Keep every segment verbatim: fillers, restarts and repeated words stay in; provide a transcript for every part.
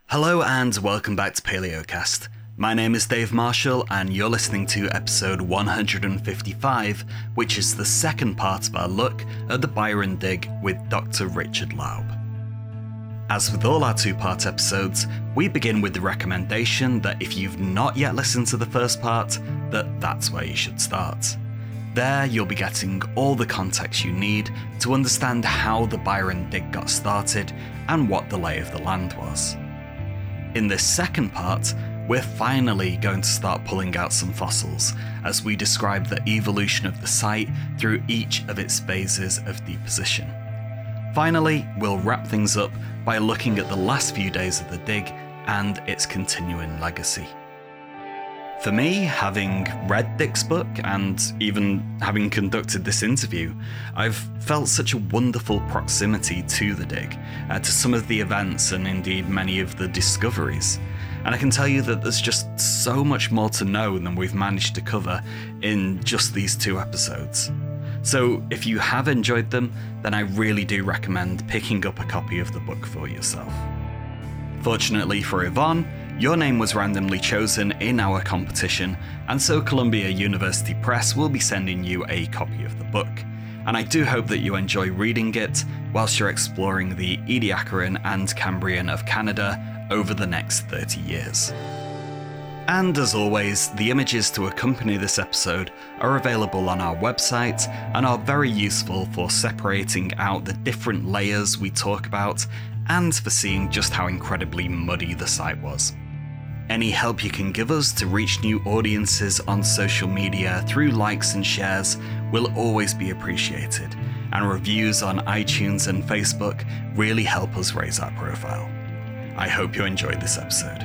Hello and welcome back to Paleocast. My name is Dave Marshall and you're listening to episode one hundred fifty-five, which is the second part of our look at the Byron Dig with Doctor Richard Laub. As with all our two-part episodes, we begin with the recommendation that if you've not yet listened to the first part, that that's where you should start. There you'll be getting all the context you need to understand how the Byron Dig got started and what the lay of the land was. In this second part, we're finally going to start pulling out some fossils as we describe the evolution of the site through each of its phases of deposition. Finally, we'll wrap things up by looking at the last few days of the dig and its continuing legacy. For me, having read Dick's book and even having conducted this interview, I've felt such a wonderful proximity to the dig, uh, to some of the events and indeed many of the discoveries. And I can tell you that there's just so much more to know than we've managed to cover in just these two episodes. So if you have enjoyed them, then I really do recommend picking up a copy of the book for yourself. Fortunately for Yvonne, your name was randomly chosen in our competition, and so Columbia University Press will be sending you a copy of the book. And I do hope that you enjoy reading it whilst you're exploring the Ediacaran and Cambrian of Canada over the next thirty years. And as always, the images to accompany this episode are available on our website and are very useful for separating out the different layers we talk about and for seeing just how incredibly muddy the site was. Any help you can give us to reach new audiences on social media through likes and shares will always be appreciated, and reviews on iTunes and Facebook really help us raise our profile. I hope you enjoyed this episode.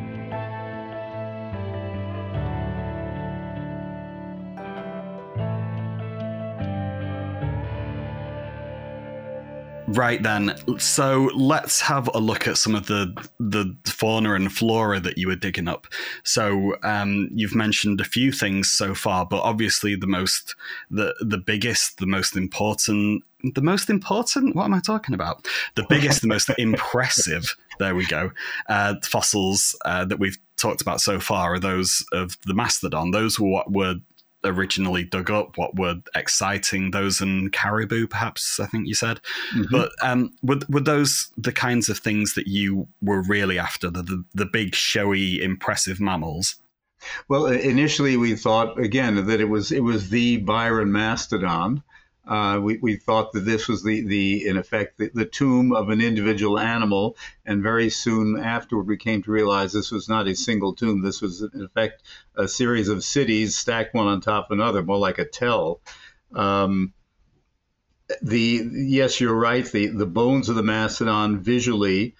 Right then, so let's have a look at some of the the fauna and flora that you were digging up. So um, you've mentioned a few things so far, but obviously the most, the the biggest, the most important, the most important. What am I talking about? The biggest, the most impressive. There we go. Uh, fossils uh, that we've talked about so far are those of the mastodon. Those were what were originally dug up, what were exciting, those and caribou, perhaps, I think you said. Mm-hmm. But um, were, were those the kinds of things that you were really after, the, the, the big, showy, impressive mammals? Well, initially we thought, again, that it was it was the Byron mastodon. Uh, we, we thought that this was the, the in effect, the, the tomb of an individual animal. And very soon afterward, we came to realize this was not a single tomb. This was, in effect, a series of cities stacked one on top of another, more like a tell. Um, the yes, you're right. The, the bones of the mastodon visually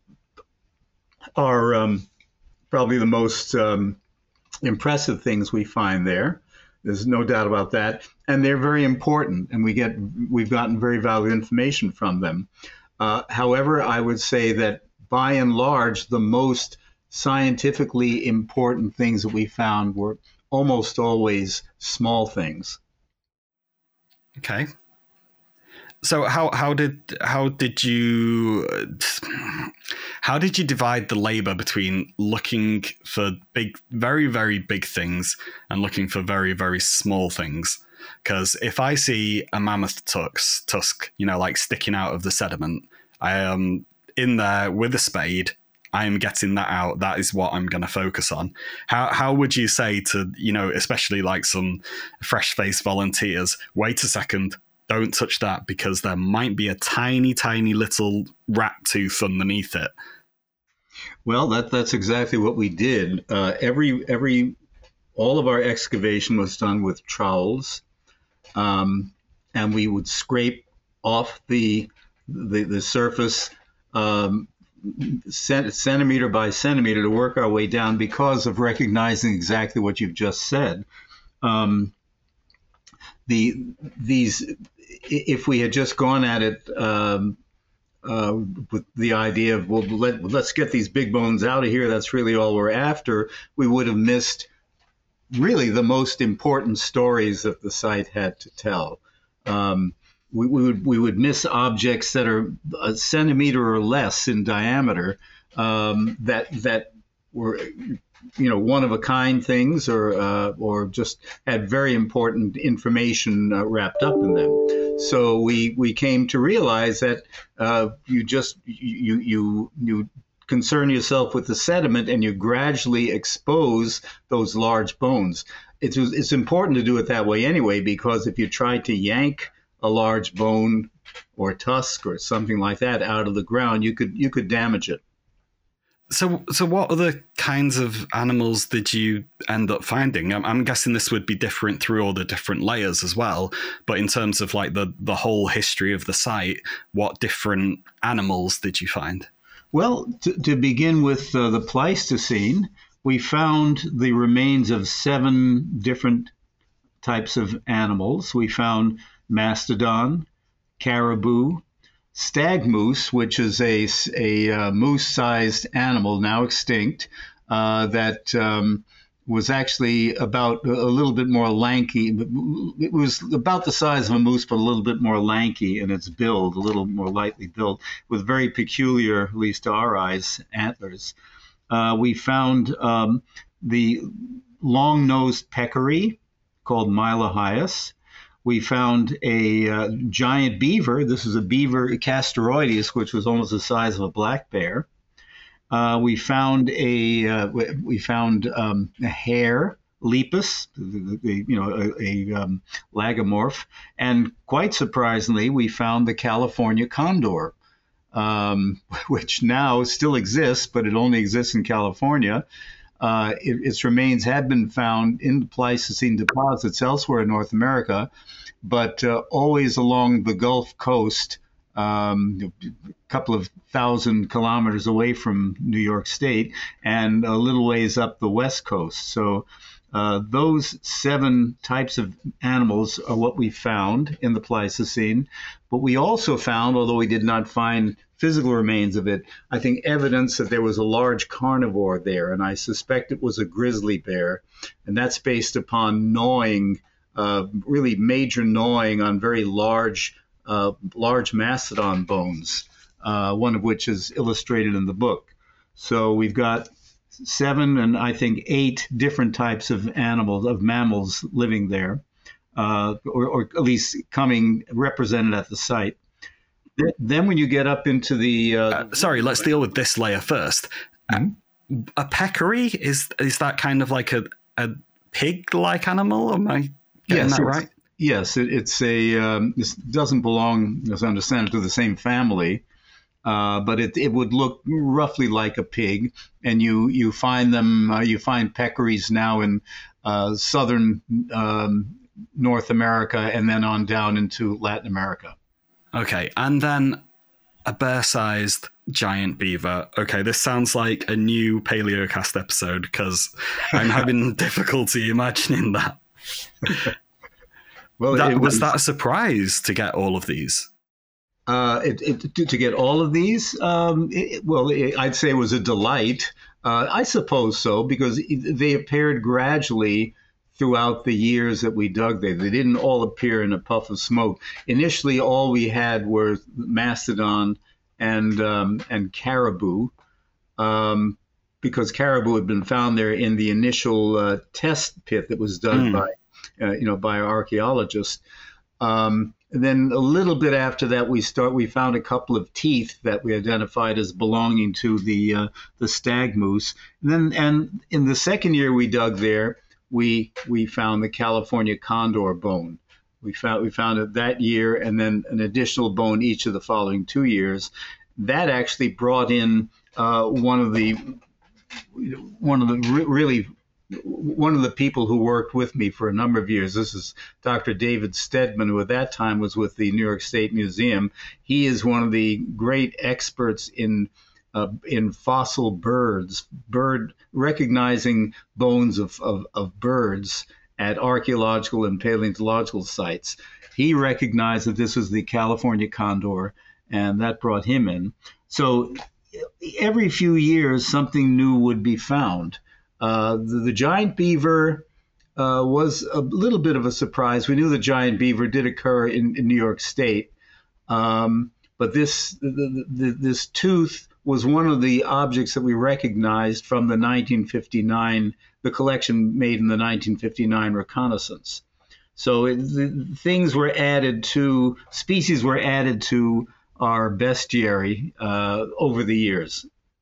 are um, probably the most um, impressive things we find there. There's no doubt about that. And they're very important, and we get, we've gotten very valuable information from them. Uh, however, I would say that by and large, the most scientifically important things that we found were almost always small things. Okay. So how how did how did you how did you divide the labor between looking for big, very very big things and looking for very very small things? Because if I see a mammoth tusk, tusk, you know, like sticking out of the sediment, I am in there with a spade. I am getting that out. That is what I'm going to focus on. How how would you say to, you know, especially like some fresh-faced volunteers, wait a second, don't touch that because there might be a tiny, tiny little rat tooth underneath it? Well, that that's exactly what we did. Uh, every every all of our excavation was done with trowels, um, and we would scrape off the the, the surface um, cent- centimeter by centimeter to work our way down because of recognizing exactly what you've just said. Um, the these if we had just gone at it um, uh, with the idea of, well, let, let's get these big bones out of here, that's really all we're after, we would have missed really the most important stories that the site had to tell. Um, we, we would we would miss objects that are a centimeter or less in diameter um, that that were, you know, one of a kind things, or uh, or just had very important information uh, wrapped up in them. So we we came to realize that uh, you just you you you concern yourself with the sediment, and you gradually expose those large bones. It's it's important to do it that way anyway, because if you try to yank a large bone or tusk or something like that out of the ground, you could you could damage it. So, so what other kinds of animals did you end up finding? I'm, I'm guessing this would be different through all the different layers as well. But in terms of like the, the whole history of the site, what different animals did you find? Well, to, to begin with uh, the Pleistocene, we found the remains of seven different types of animals. We found mastodon, caribou, stag moose, which is a, a uh, moose-sized animal now extinct, uh, that um, was actually about a little bit more lanky. It was about the size of a moose, but a little bit more lanky in its build, a little more lightly built, with very peculiar, at least to our eyes, antlers. Uh, we found um, the long-nosed peccary called Mylohaius. We found a uh, giant beaver. This is a beaver, Castaroides, which was almost the size of a black bear. Uh, we found a uh, we found um, a hare, Lepus, the, the, you know, a, a um, lagomorph, and quite surprisingly, we found the California condor, um, which now still exists, but it only exists in California. Uh, it, its remains have been found in the Pleistocene deposits elsewhere in North America, but uh, always along the Gulf Coast, um, a couple of thousand kilometers away from New York State, and a little ways up the West Coast. So uh, those seven types of animals are what we found in the Pleistocene. But we also found, although we did not find physical remains of it, I think evidence that there was a large carnivore there, and I suspect it was a grizzly bear, and that's based upon gnawing, uh, really major gnawing on very large, uh, large mastodon bones, uh, one of which is illustrated in the book. So we've got seven and I think eight different types of animals, of mammals living there, uh, or, or at least coming represented at the site. Then when you get up into the... Uh, uh, sorry, let's deal with this layer first. Mm-hmm. A, a peccary, is is that kind of like a, a pig-like animal? Am I getting yes, that right? Yes, it, it's a... Um, it doesn't belong, as I understand it, to the same family, uh, but it, it would look roughly like a pig. And you, you find them, uh, you find peccaries now in uh, southern um, North America and then on down into Latin America. Okay, and then a bear-sized giant beaver. Okay, this sounds like a new Paleocast episode because I'm having difficulty imagining that. Well, that, was, was that a surprise to get all of these? Uh, it, it, to, to get all of these? Um, it, well, it, I'd say it was a delight. Uh, I suppose so, because they appeared gradually throughout the years that we dug there. They didn't all appear in a puff of smoke. Initially, all we had were mastodon and um, and caribou, um, because caribou had been found there in the initial uh, test pit that was done mm. by, uh, you know, by archaeologists. Um, and then a little bit after that, we start. We found a couple of teeth that we identified as belonging to the uh, the stag moose. And then, and in the second year we dug there, we we found the California condor bone. We found we found it that year, and then an additional bone each of the following two years. That actually brought in uh, one of the one of the re- really one of the people who worked with me for a number of years. This is Doctor David Stedman, who at that time was with the New York State Museum. He is one of the great experts in Uh, in fossil birds, bird recognizing bones of, of, of birds at archaeological and paleontological sites. He recognized that this was the California condor, and that brought him in. So every few years, something new would be found. Uh, the, the giant beaver uh, was a little bit of a surprise. We knew the giant beaver did occur in, in New York State, um, but this the, the, this tooth was one of the objects that we recognized from the nineteen fifty-nine, the collection made in the nineteen fifty-nine reconnaissance. So it, the, things were added to, species were added to our bestiary uh, over the years.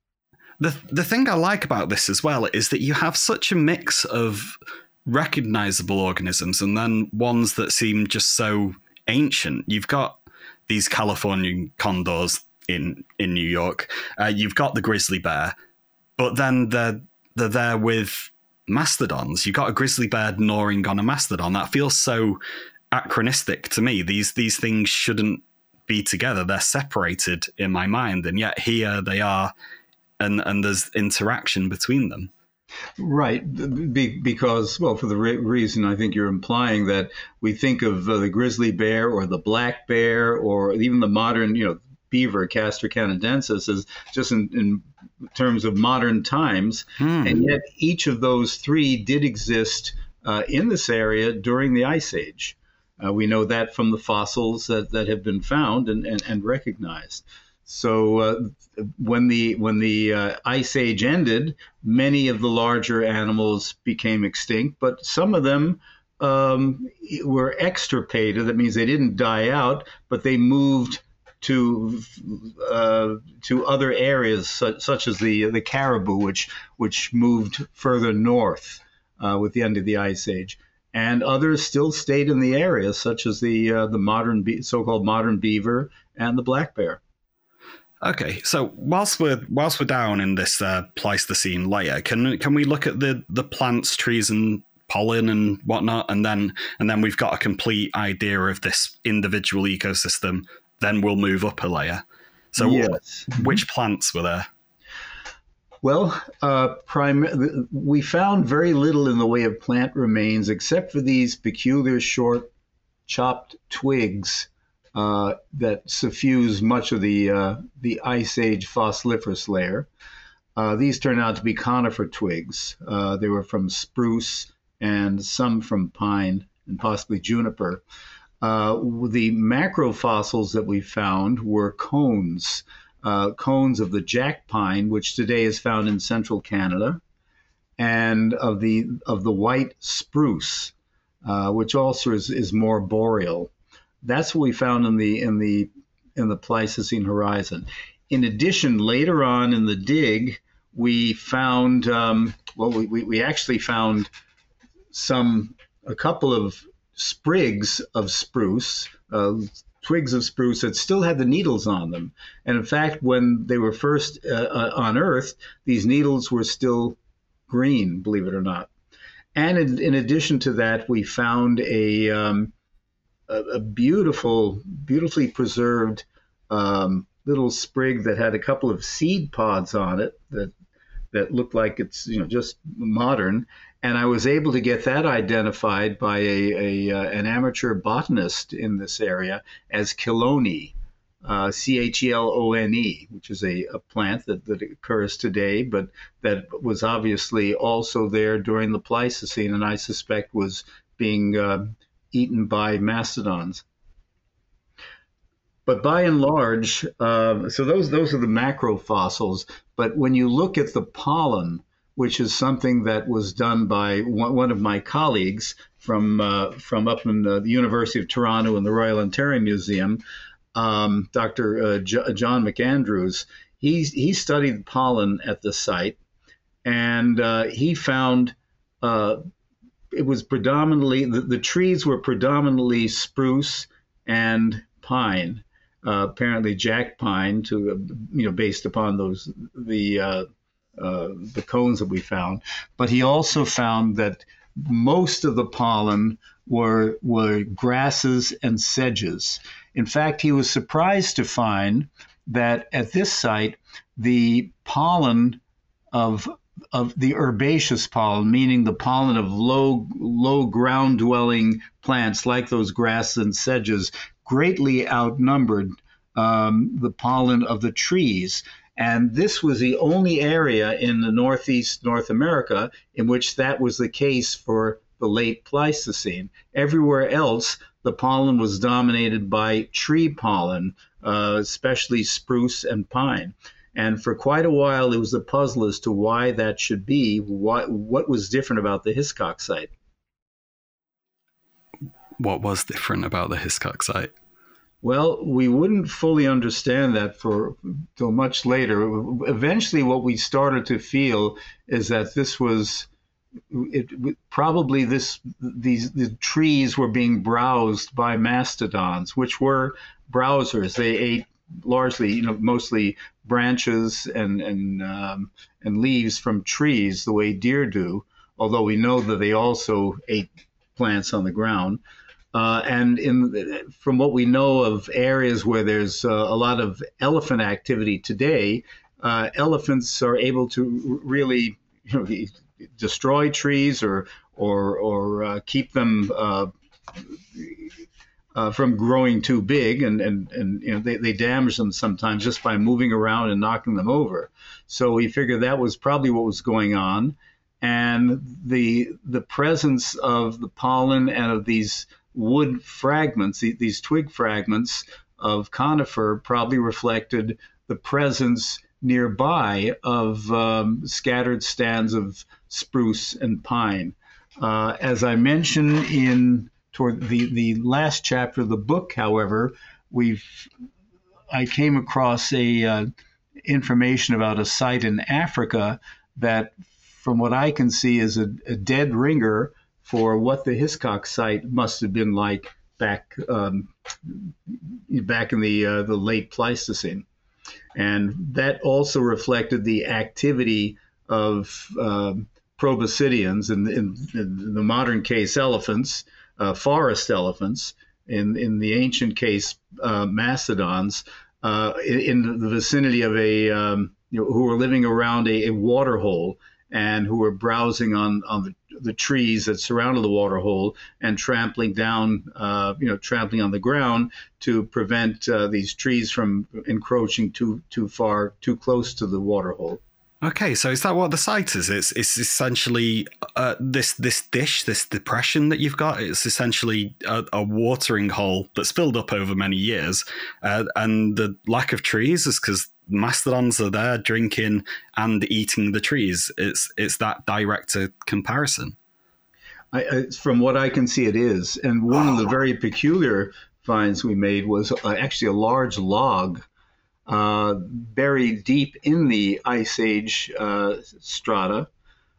The the thing I like about this as well is that you have such a mix of recognizable organisms and then ones that seem just so ancient. You've got these Californian condors in, in New York. Uh, you've got the grizzly bear, but then they're, they're there with mastodons. You've got a grizzly bear gnawing on a mastodon. That feels so anachronistic to me. These these things shouldn't be together. They're separated in my mind, and yet here they are, and, and there's interaction between them. Right, Be- because, well, for the re- reason I think you're implying that we think of uh, the grizzly bear or the black bear or even the modern, you know, beaver, Castor canadensis, as just in, in terms of modern times. Hmm. And yet each of those three did exist uh, in this area during the Ice Age. Uh, we know that from the fossils that, that have been found and, and, and recognized. So uh, when the when the uh, Ice Age ended, many of the larger animals became extinct, but some of them um, were extirpated. That means they didn't die out, but they moved to uh, to other areas, such, such as the the caribou, which which moved further north uh, with the end of the Ice Age. And others still stayed in the area, such as the uh, the modern be- so-called modern beaver and the black bear. Okay, so whilst we're whilst we're down in this uh, Pleistocene layer, can can we look at the, the plants, trees, and pollen and whatnot, and then and then we've got a complete idea of this individual ecosystem. Then we'll move up a layer. So, yes. Which plants were there? Well, uh, prim- we found very little in the way of plant remains, except for these peculiar short, chopped twigs uh, that suffuse much of the uh, the Ice Age fossiliferous layer. Uh, these turned out to be conifer twigs. Uh, they were from spruce and some from pine and possibly juniper. Uh, the macrofossils that we found were cones. Uh, cones of the jack pine, which today is found in central Canada, and of the of the white spruce, uh, which also is, is more boreal. That's what we found in the in the in the Pleistocene horizon. In addition, later on in the dig, we found um, well, we, we we actually found some a couple of sprigs of spruce. Uh, twigs of spruce that still had the needles on them. And in fact, when they were first uh, uh, unearthed, these needles were still green, believe it or not. And in, in addition to that, we found a, um, a, a beautiful, beautifully preserved um, little sprig that had a couple of seed pods on it that that looked like it's, you know, just modern. And I was able to get that identified by a, a uh, an amateur botanist in this area as chelone, uh, C H E L O N E, which is a, a plant that, that occurs today, but that was obviously also there during the Pleistocene, and I suspect was being uh, eaten by mastodons. But by and large, uh, so those those are the macrofossils. But when you look at the pollen, which is something that was done by one, one of my colleagues from uh, from up in uh, the University of Toronto and the Royal Ontario Museum, um, Doctor Uh, J- John McAndrews, he he studied pollen at the site, and uh, he found uh, it was predominantly the, the trees were predominantly spruce and pine. Uh, apparently, jack pine, to uh, you know, based upon those the uh, uh, the cones that we found. But he also found that most of the pollen were were grasses and sedges. In fact, he was surprised to find that at this site, the pollen of of the herbaceous pollen, meaning the pollen of low low ground dwelling plants like those grasses and sedges, greatly outnumbered um, the pollen of the trees. And this was the only area in the Northeast North America in which that was the case for the late Pleistocene. Everywhere else, the pollen was dominated by tree pollen, uh, especially spruce and pine. And for quite a while, it was a puzzle as to why that should be. What, what was different about the Hiscox site? What was different about the Hiscox site? Well, we wouldn't fully understand that for till much later. Eventually, what we started to feel is that this was it, probably this these the trees were being browsed by mastodons, which were browsers. They ate largely, you know, mostly branches and and um, and leaves from trees, the way deer do. Although we know that they also ate plants on the ground. Uh, and in from what we know of areas where there's uh, a lot of elephant activity today, uh, elephants are able to really, you know, destroy trees or or or uh, keep them uh, uh, from growing too big, and and and you know they, they damage them sometimes just by moving around and knocking them over. So we figured that was probably what was going on, and the the presence of the pollen and of these wood fragments, these twig fragments of conifer, probably reflected the presence nearby of um, scattered stands of spruce and pine. Uh, as I mentioned in toward the, the last chapter of the book, however, we've I came across a uh, information about a site in Africa that, from what I can see, is a, a dead ringer for what the Hiscox site must have been like back um, back in the uh, the late Pleistocene, and that also reflected the activity of um, proboscideans, in, in, in the modern case elephants, uh, forest elephants, in in the ancient case uh, mastodons, uh, in, in the vicinity of a um, you know, who were living around a, a water hole and who were browsing on on the the trees that surrounded the water hole and trampling down, uh, you know, trampling on the ground to prevent uh, these trees from encroaching too too far, too close to the water hole. Okay, so is that what the site is? It's it's essentially uh, this this dish, this depression that you've got. It's essentially a, a watering hole that's filled up over many years, uh, and the lack of trees is because mastodons are there drinking and eating the trees. It's it's that direct a comparison. I, I, from what I can see, it is. And one oh. of the very peculiar finds we made was uh, actually a large log uh, buried deep in the Ice Age uh, strata.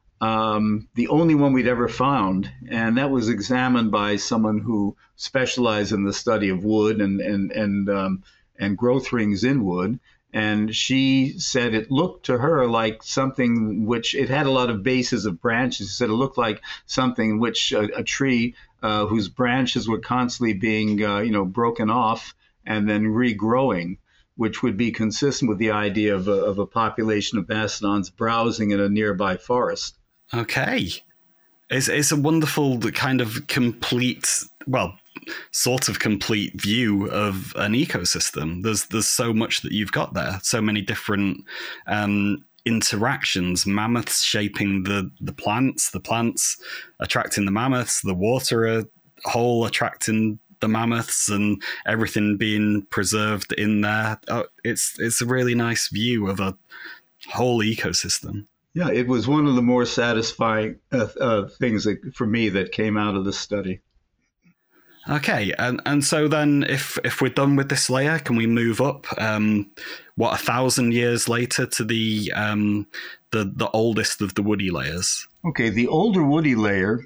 Um, the only one we'd ever found, and that was examined by someone who specialized in the study of wood and and and um, and growth rings in wood. And she said it looked to her like something which it had a lot of bases of branches. She said it looked like something in which a, a tree uh, whose branches were constantly being, uh, you know, broken off and then regrowing, which would be consistent with the idea of a, of a population of mastodons browsing in a nearby forest. Okay. It's, it's a wonderful kind of complete, well, sort of complete view of an ecosystem. There's there's so much that you've got there, so many different um, interactions, mammoths shaping the, the plants, the plants attracting the mammoths, the water hole attracting the mammoths, and everything being preserved in there. Oh, it's it's a really nice view of a whole ecosystem. Yeah, it was one of the more satisfying uh, uh, things that, for me, that came out of this study. Okay, and and so then, if if we're done with this layer, can we move up? Um, what a thousand years later to the um, the the oldest of the woody layers? Okay, the older woody layer.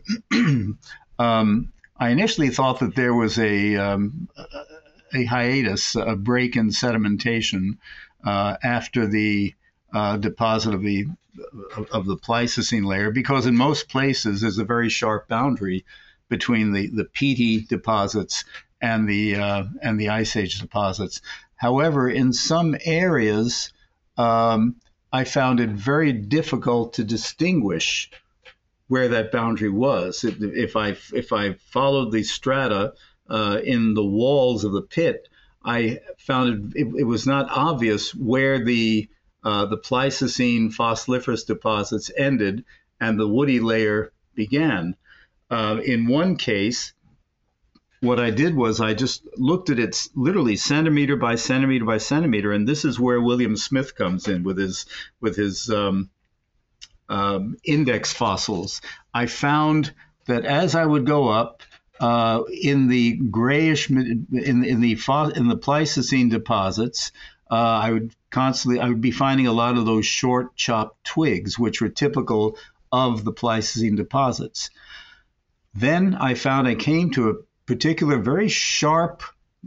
um, I initially thought that there was a um, a hiatus, a break in sedimentation uh, after the uh, deposit of the of the Pleistocene layer, because in most places there's a very sharp boundary between the, the peaty deposits and the uh, and the Ice Age deposits. However, in some areas, um, I found it very difficult to distinguish where that boundary was. If I if I followed the strata uh, in the walls of the pit, I found it, it, it was not obvious where the uh, the Pleistocene fossiliferous deposits ended and the woody layer began. Uh, in one case, what I did was I just looked at it literally centimeter by centimeter by centimeter, and this is where William Smith comes in with his with his um, um, index fossils. I found that as I would go up uh, in the grayish in in the in the Pleistocene deposits, uh, I would constantly I would be finding a lot of those short chopped twigs, which were typical of the Pleistocene deposits. Then I found I came to a particular very sharp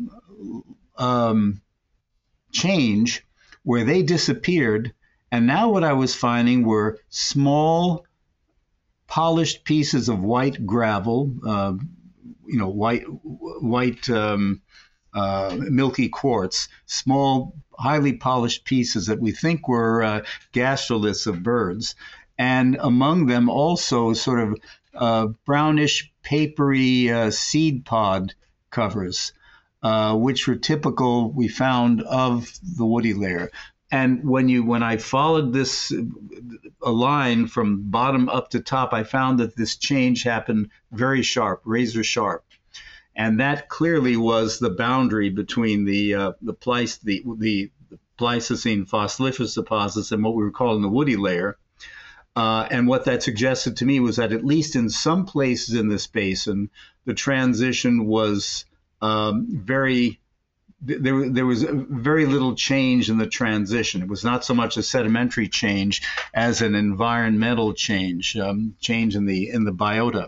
um, change where they disappeared, and now what I was finding were small polished pieces of white gravel, uh, you know, white white um, uh, milky quartz, small highly polished pieces that we think were uh, gastroliths of birds, and among them also sort of uh, brownish, papery uh, seed pod covers, uh, which were typical, we found, of the woody layer. And when you when I followed this a line from bottom up to top, I found that this change happened very sharp, razor sharp, and that clearly was the boundary between the uh, the, Pleist- the the Pleistocene fossiliferous deposits and what we were calling the woody layer. Uh, and what that suggested to me was that at least in some places in this basin, the transition was um, very, there, there was very little change in the transition. It was not so much a sedimentary change as an environmental change, um, change in the in the biota.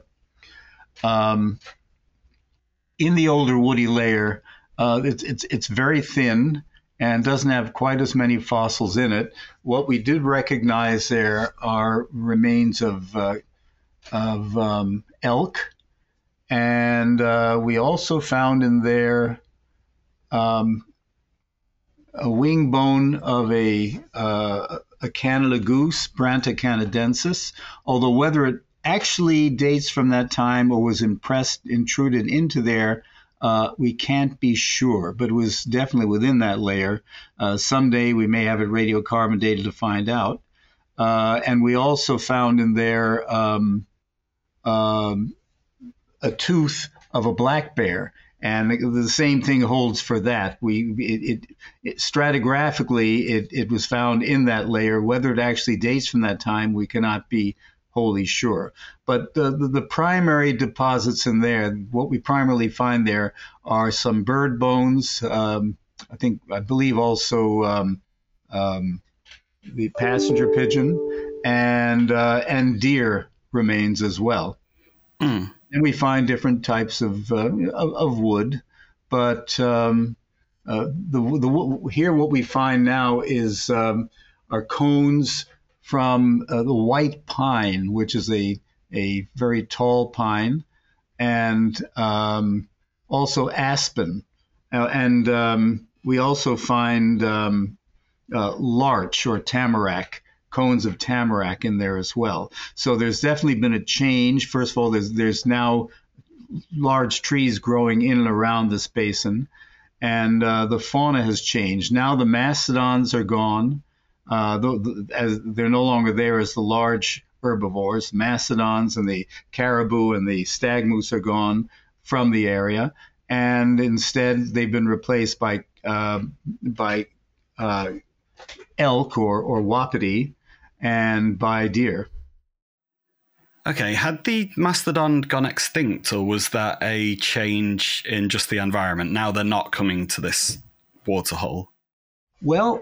Um, in the older woody layer, uh, it's, it's, it's very thin and doesn't have quite as many fossils in it. What we did recognize there are remains of uh, of um, elk, and uh, we also found in there um, a wing bone of a uh, a Canada goose, Branta canadensis. Although whether it actually dates from that time or was impressed, intruded into there, Uh, we can't be sure, but it was definitely within that layer. Uh, someday we may have it radiocarbon dated to find out. Uh, and we also found in there um, um, a tooth of a black bear. And the same thing holds for that. We it, it, it stratigraphically it, it was found in that layer. Whether it actually dates from that time, we cannot be wholly sure. But the, the, the primary deposits in there, what we primarily find there are some bird bones. Um, I think, I believe also um, um, the passenger pigeon and uh, and deer remains as well. Mm. And we find different types of uh, of, of wood, but um, uh, the the here what we find now is um, are cones from uh, the white pine, which is a a very tall pine, and um, also aspen, uh, and um, we also find um, uh, larch or tamarack, cones of tamarack in there as well. So there's definitely been a change. First of all, there's there's now large trees growing in and around this basin, and uh, the fauna has changed. Now the mastodons are gone. Uh, the, the, as they're no longer there as the large herbivores. Mastodons and the caribou and the stag moose are gone from the area, and instead they've been replaced by uh, by uh, elk or, or wapiti and by deer. Okay, had the mastodon gone extinct, or was that a change in just the environment? Now they're not coming to this waterhole. Well,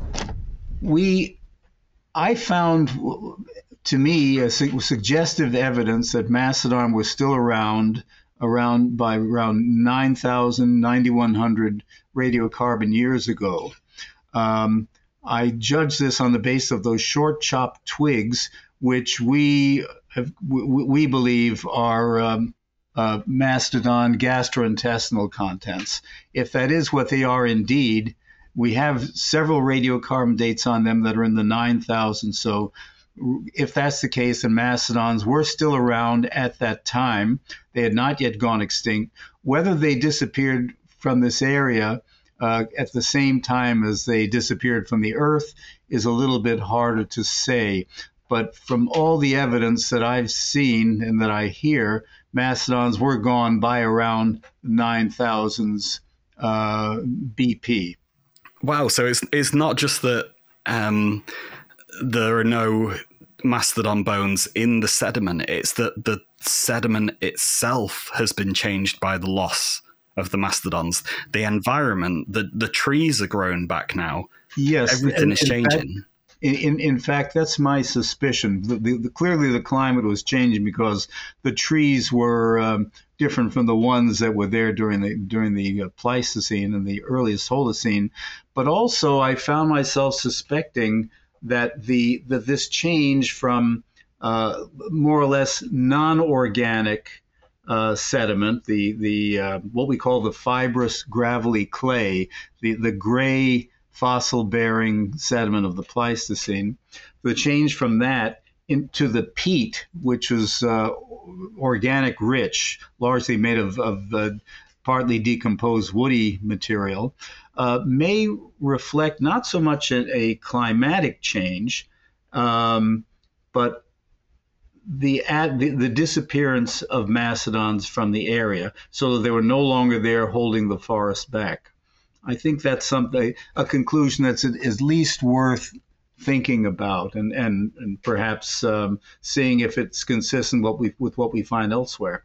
we, I found, to me, a su- suggestive evidence that mastodon was still around, around by around nine thousand, ninety-one hundred radiocarbon years ago. Um, I judge this on the basis of those short chopped twigs, which we have, we, we believe are um, uh, mastodon gastrointestinal contents. If that is what they are indeed, we have several radiocarbon dates on them that are in the nine thousand. So if that's the case, and mastodons were still around at that time, they had not yet gone extinct. Whether they disappeared from this area uh, at the same time as they disappeared from the Earth is a little bit harder to say. But from all the evidence that I've seen and that I hear, mastodons were gone by around nine thousands uh, B P. Wow, so it's it's not just that um, there are no mastodon bones in the sediment, it's that the sediment itself has been changed by the loss of the mastodons. The environment, the, the trees are grown back now. Yes. Everything is changing. Fact, in, in, in fact, that's my suspicion. The, the, the, clearly, the climate was changing because the trees were um, different from the ones that were there during the during the Pleistocene and the earliest Holocene. But also, I found myself suspecting that the that this change from uh, more or less non-organic uh, sediment, the the uh, what we call the fibrous gravelly clay, the the gray fossil-bearing sediment of the Pleistocene, the change from that into the peat, which was uh, organic rich, largely made of, of uh, partly decomposed woody material, uh, may reflect not so much a, a climatic change, um, but the, ad, the the disappearance of mastodons from the area, so that they were no longer there holding the forest back. I think that's something, a conclusion that's at least worth thinking about, and and, and perhaps um, seeing if it's consistent what we, with what we find elsewhere.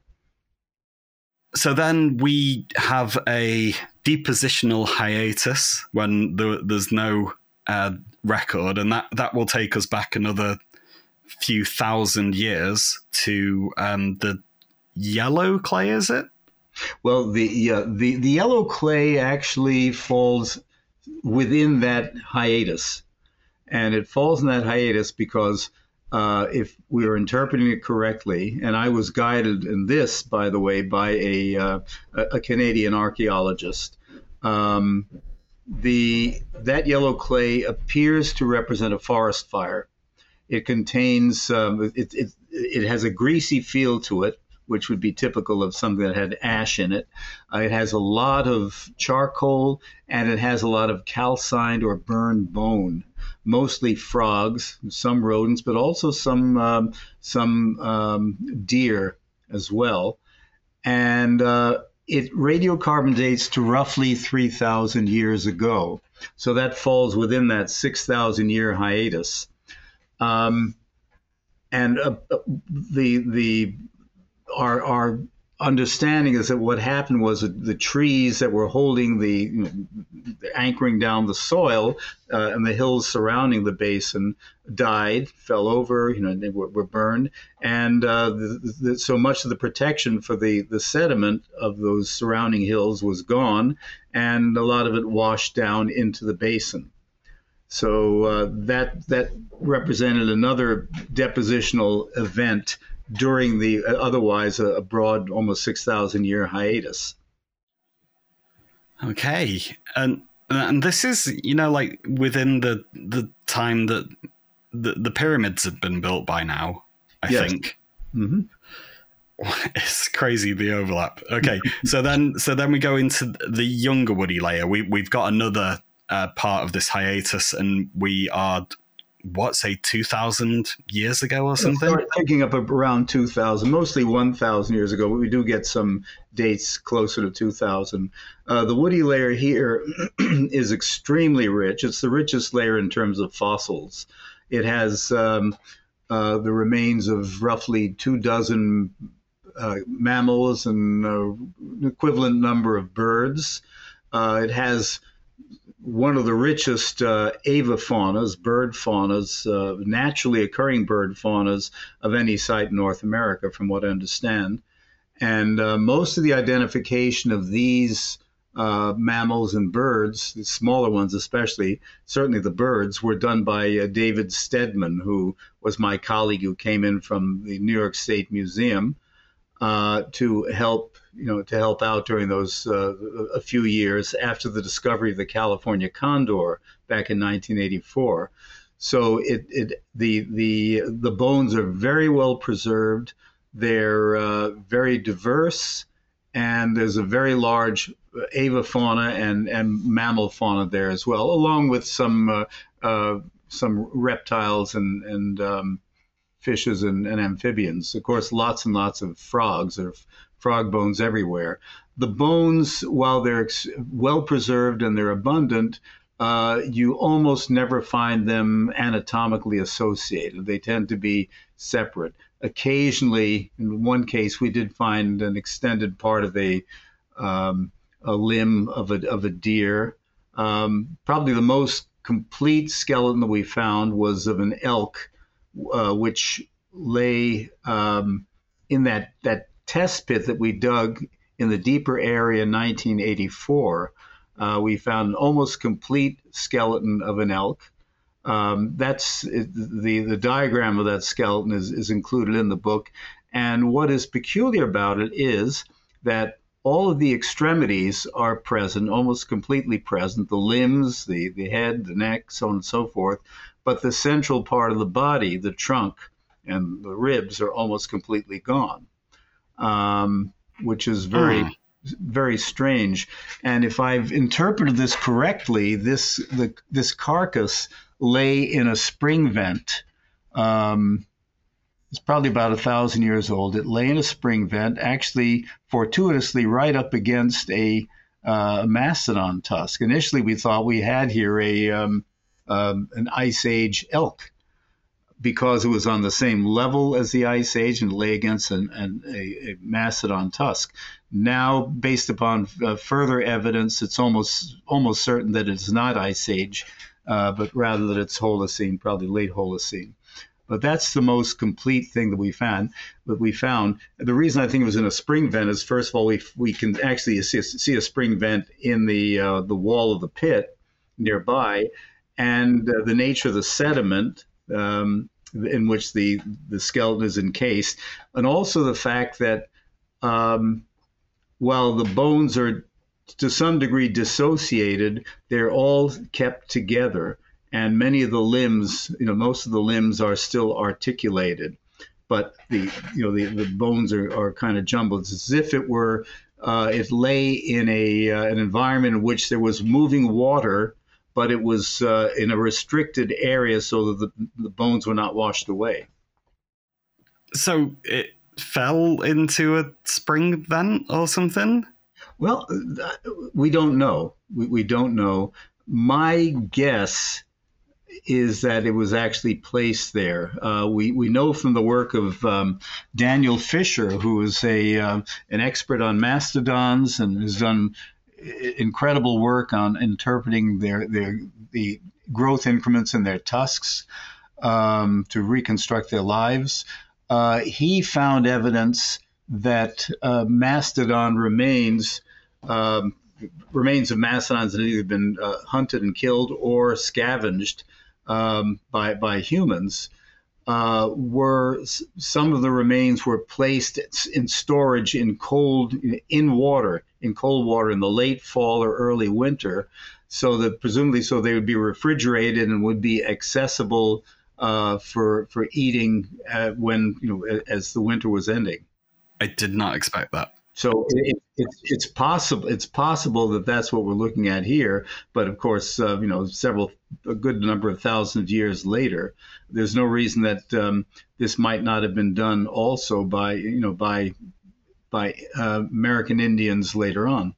So then we have a depositional hiatus when there, there's no uh, record, and that, that will take us back another few thousand years to um, the yellow clay, is it? Well, the, uh, the the yellow clay actually falls within that hiatus, and it falls in that hiatus because uh, if we are interpreting it correctly, and I was guided in this, by the way, by a uh, a Canadian archaeologist, um, the that yellow clay appears to represent a forest fire. It contains um, it, it it has a greasy feel to it, which would be typical of something that had ash in it. Uh, it has a lot of charcoal, and it has a lot of calcined or burned bone, mostly frogs, some rodents, but also some um, some um, deer as well. And uh, it radiocarbon dates to roughly three thousand years ago. So that falls within that six thousand year hiatus. Um, and uh, the the Our, our understanding is that what happened was that the trees that were holding the, you know, anchoring down the soil uh, and the hills surrounding the basin died, fell over, you know, they were, were burned, and uh, the, the, so much of the protection for the, the sediment of those surrounding hills was gone, and a lot of it washed down into the basin. So uh, that that represented another depositional event during the otherwise a, a broad, almost six thousand year hiatus. Okay, and and this is, you know, like within the the time that the, the pyramids have been built by now, I yes. think. Mm-hmm. It's crazy, the overlap. Okay, so then so then we go into the younger woody layer. We we've got another uh, part of this hiatus, and we are, what, say two thousand years ago or something? Start picking up around two thousand, mostly one thousand years ago, but we do get some dates closer to two thousand. Uh, the woody layer here is extremely rich. It's the richest layer in terms of fossils. It has um, uh, the remains of roughly two dozen uh, mammals and uh, an equivalent number of birds. Uh, it has one of the richest uh, avifaunas, bird faunas, uh, naturally occurring bird faunas of any site in North America, from what I understand. And uh, most of the identification of these uh, mammals and birds, the smaller ones especially, certainly the birds, were done by uh, David Stedman, who was my colleague who came in from the New York State Museum uh, to help you know, to help out during those uh, a few years after the discovery of the California condor back in nineteen eighty-four. So it, it the the the bones are very well preserved. They're uh, very diverse, and there's a very large avifauna and and mammal fauna there as well, along with some uh, uh, some reptiles and and um, fishes and, and amphibians. Of course, lots and lots of frogs. There are frog bones everywhere. The bones, while they're ex- well preserved and they're abundant, uh, you almost never find them anatomically associated. They tend to be separate. Occasionally, in one case, we did find an extended part of a um, a limb of a of a deer. Um, probably the most complete skeleton that we found was of an elk, uh, which lay um, in that that test pit that we dug in the deeper area in nineteen eighty-four. Uh, we found an almost complete skeleton of an elk. Um, that's the the diagram of that skeleton is, is included in the book. And what is peculiar about it is that all of the extremities are present, almost completely present, the limbs, the, the head, the neck, so on and so forth. But the central part of the body, the trunk and the ribs, are almost completely gone, um, which is very, mm. very strange. And if I've interpreted this correctly, this the, this carcass lay in a spring vent. Um, it's probably about a thousand years old. It lay in a spring vent, actually fortuitously right up against a uh, mastodon tusk. Initially, we thought we had here a um, um, an Ice Age elk because it was on the same level as the Ice Age and lay against an, an, a, a mastodon tusk. Now, based upon uh, further evidence, it's almost almost certain that it's not Ice Age, uh, but rather that it's Holocene, probably late Holocene. But that's the most complete thing that we found. That we found. The reason I think it was in a spring vent is, first of all, we we can actually see a, see a spring vent in the uh, the wall of the pit nearby, and uh, the nature of the sediment um, in which the the skeleton is encased, and also the fact that um, while the bones are to some degree dissociated, they're all kept together. And many of the limbs, you know, most of the limbs are still articulated, but the, you know, the, the bones are, are kind of jumbled. It's as if it were, uh, it lay in a uh, an environment in which there was moving water, but it was uh, in a restricted area so that the, the bones were not washed away. So it fell into a spring vent or something? Well, we don't know. We, we don't know. My guess is that it was actually placed there. Uh, we we know from the work of um, Daniel Fisher, who is a uh, an expert on mastodons and has done incredible work on interpreting their their the growth increments in their tusks um, to reconstruct their lives. Uh, he found evidence that uh, mastodon remains. Um, remains of mastodons that had either been uh, hunted and killed or scavenged um, by by humans. Uh, were some of the remains were placed in storage in cold in water in cold water in the late fall or early winter, so that presumably so they would be refrigerated and would be accessible uh, for for eating uh, when you know as the winter was ending. I did not expect that. So it, it, it's possible. It's possible that that's what we're looking at here. But of course, uh, you know, several a good number of thousands of years later, there's no reason that um, this might not have been done also by you know by by uh, American Indians later on.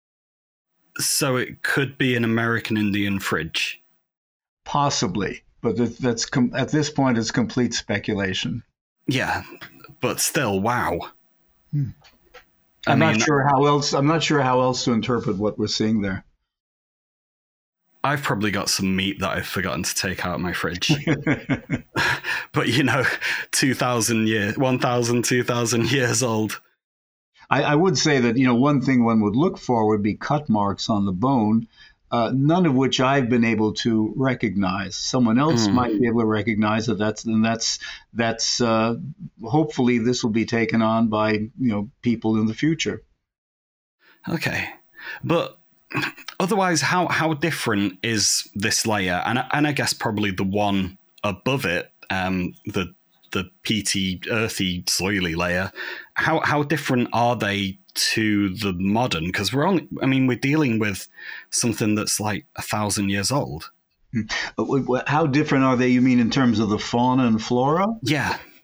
So it could be an American Indian fridge, possibly, but that, that's com- at this point it's complete speculation. Yeah, but still, wow. Hmm. I'm I mean, not sure how else. I'm not sure how else to interpret what we're seeing there. I've probably got some meat that I've forgotten to take out of my fridge. But you know, two thousand years, one thousand, two thousand years old. I, I would say that you know one thing one would look for would be cut marks on the bone, uh, none of which I've been able to recognize. Someone else mm. might be able to recognize that. That's and that's that's. Uh, hopefully, this will be taken on by you know people in the future. Okay, but otherwise, how how different is this layer? And and I guess probably the one above it, um, the the peaty, earthy, soily layer. How how different are they to the modern? Because we're only, I mean, we're dealing with something that's like a thousand years old. How different are they, you mean, in terms of the fauna and flora? Yeah.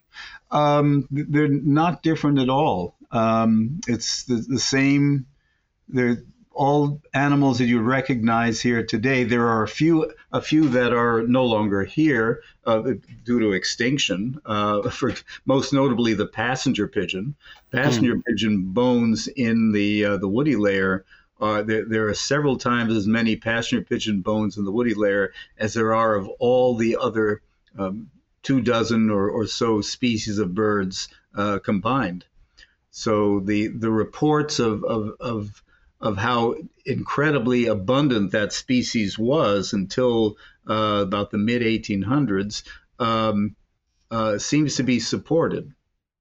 Um, they're not different at all. Um, it's the, the same. They're all animals that you recognize here today. There are a few, a few that are no longer here uh, due to extinction. Uh, for most notably, the passenger pigeon. Passenger mm. pigeon bones in the uh, the woody layer. Uh, there, there are several times as many passenger pigeon bones in the woody layer as there are of all the other um, two dozen or, or so species of birds uh, combined. So the the reports of, of of of how incredibly abundant that species was until uh, about the mid eighteen hundreds um, uh, seems to be supported.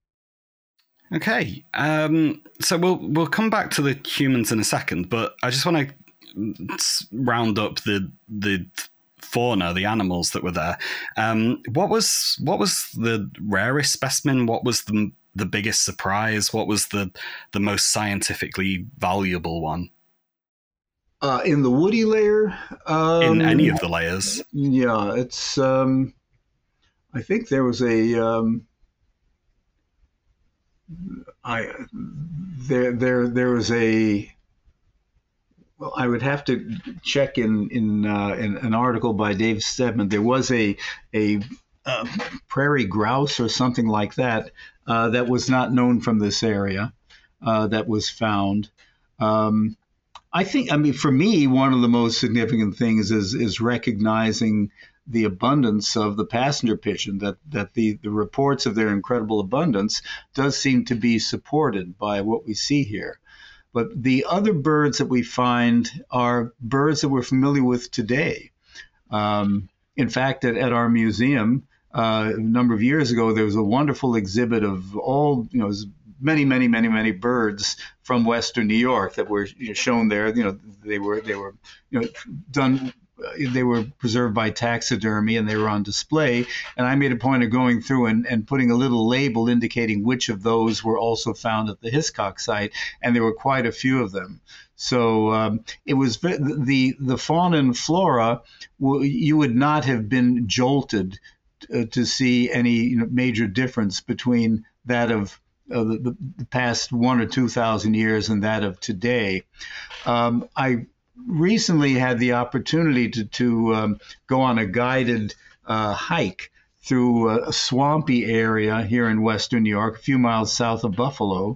Okay, um, so we'll we'll come back to the humans in a second, but I just want to round up the the. fauna, the animals that were there. Um, what was what was the rarest specimen? What was the the biggest surprise? What was the the most scientifically valuable one? Uh, in the woody layer? Um, in any of the layers? Yeah, it's. Um, I think there was a. Um, I there there there was a. Well, I would have to check in in, uh, in an article by Dave Stedman. There was a a uh, prairie grouse or something like that uh, that was not known from this area uh, that was found. Um, I think, I mean, for me, one of the most significant things is is recognizing the abundance of the passenger pigeon. That that the the reports of their incredible abundance does seem to be supported by what we see here. But the other birds that we find are birds that we're familiar with today. Um, in fact, at, at our museum, uh, a number of years ago, there was a wonderful exhibit of all, you know, many, many, many, many birds from Western New York that were you know, shown there. You know, they were they were you know done. They were preserved by taxidermy and they were on display. And I made a point of going through and, and putting a little label indicating which of those were also found at the Hiscox site. And there were quite a few of them. So um, it was the, the fauna and flora, you would not have been jolted uh, to see any you know, major difference between that of uh, the, the past one or two thousand years and that of today. Um, I recently had the opportunity to, to um, go on a guided uh, hike through a, a swampy area here in Western New York, a few miles south of Buffalo.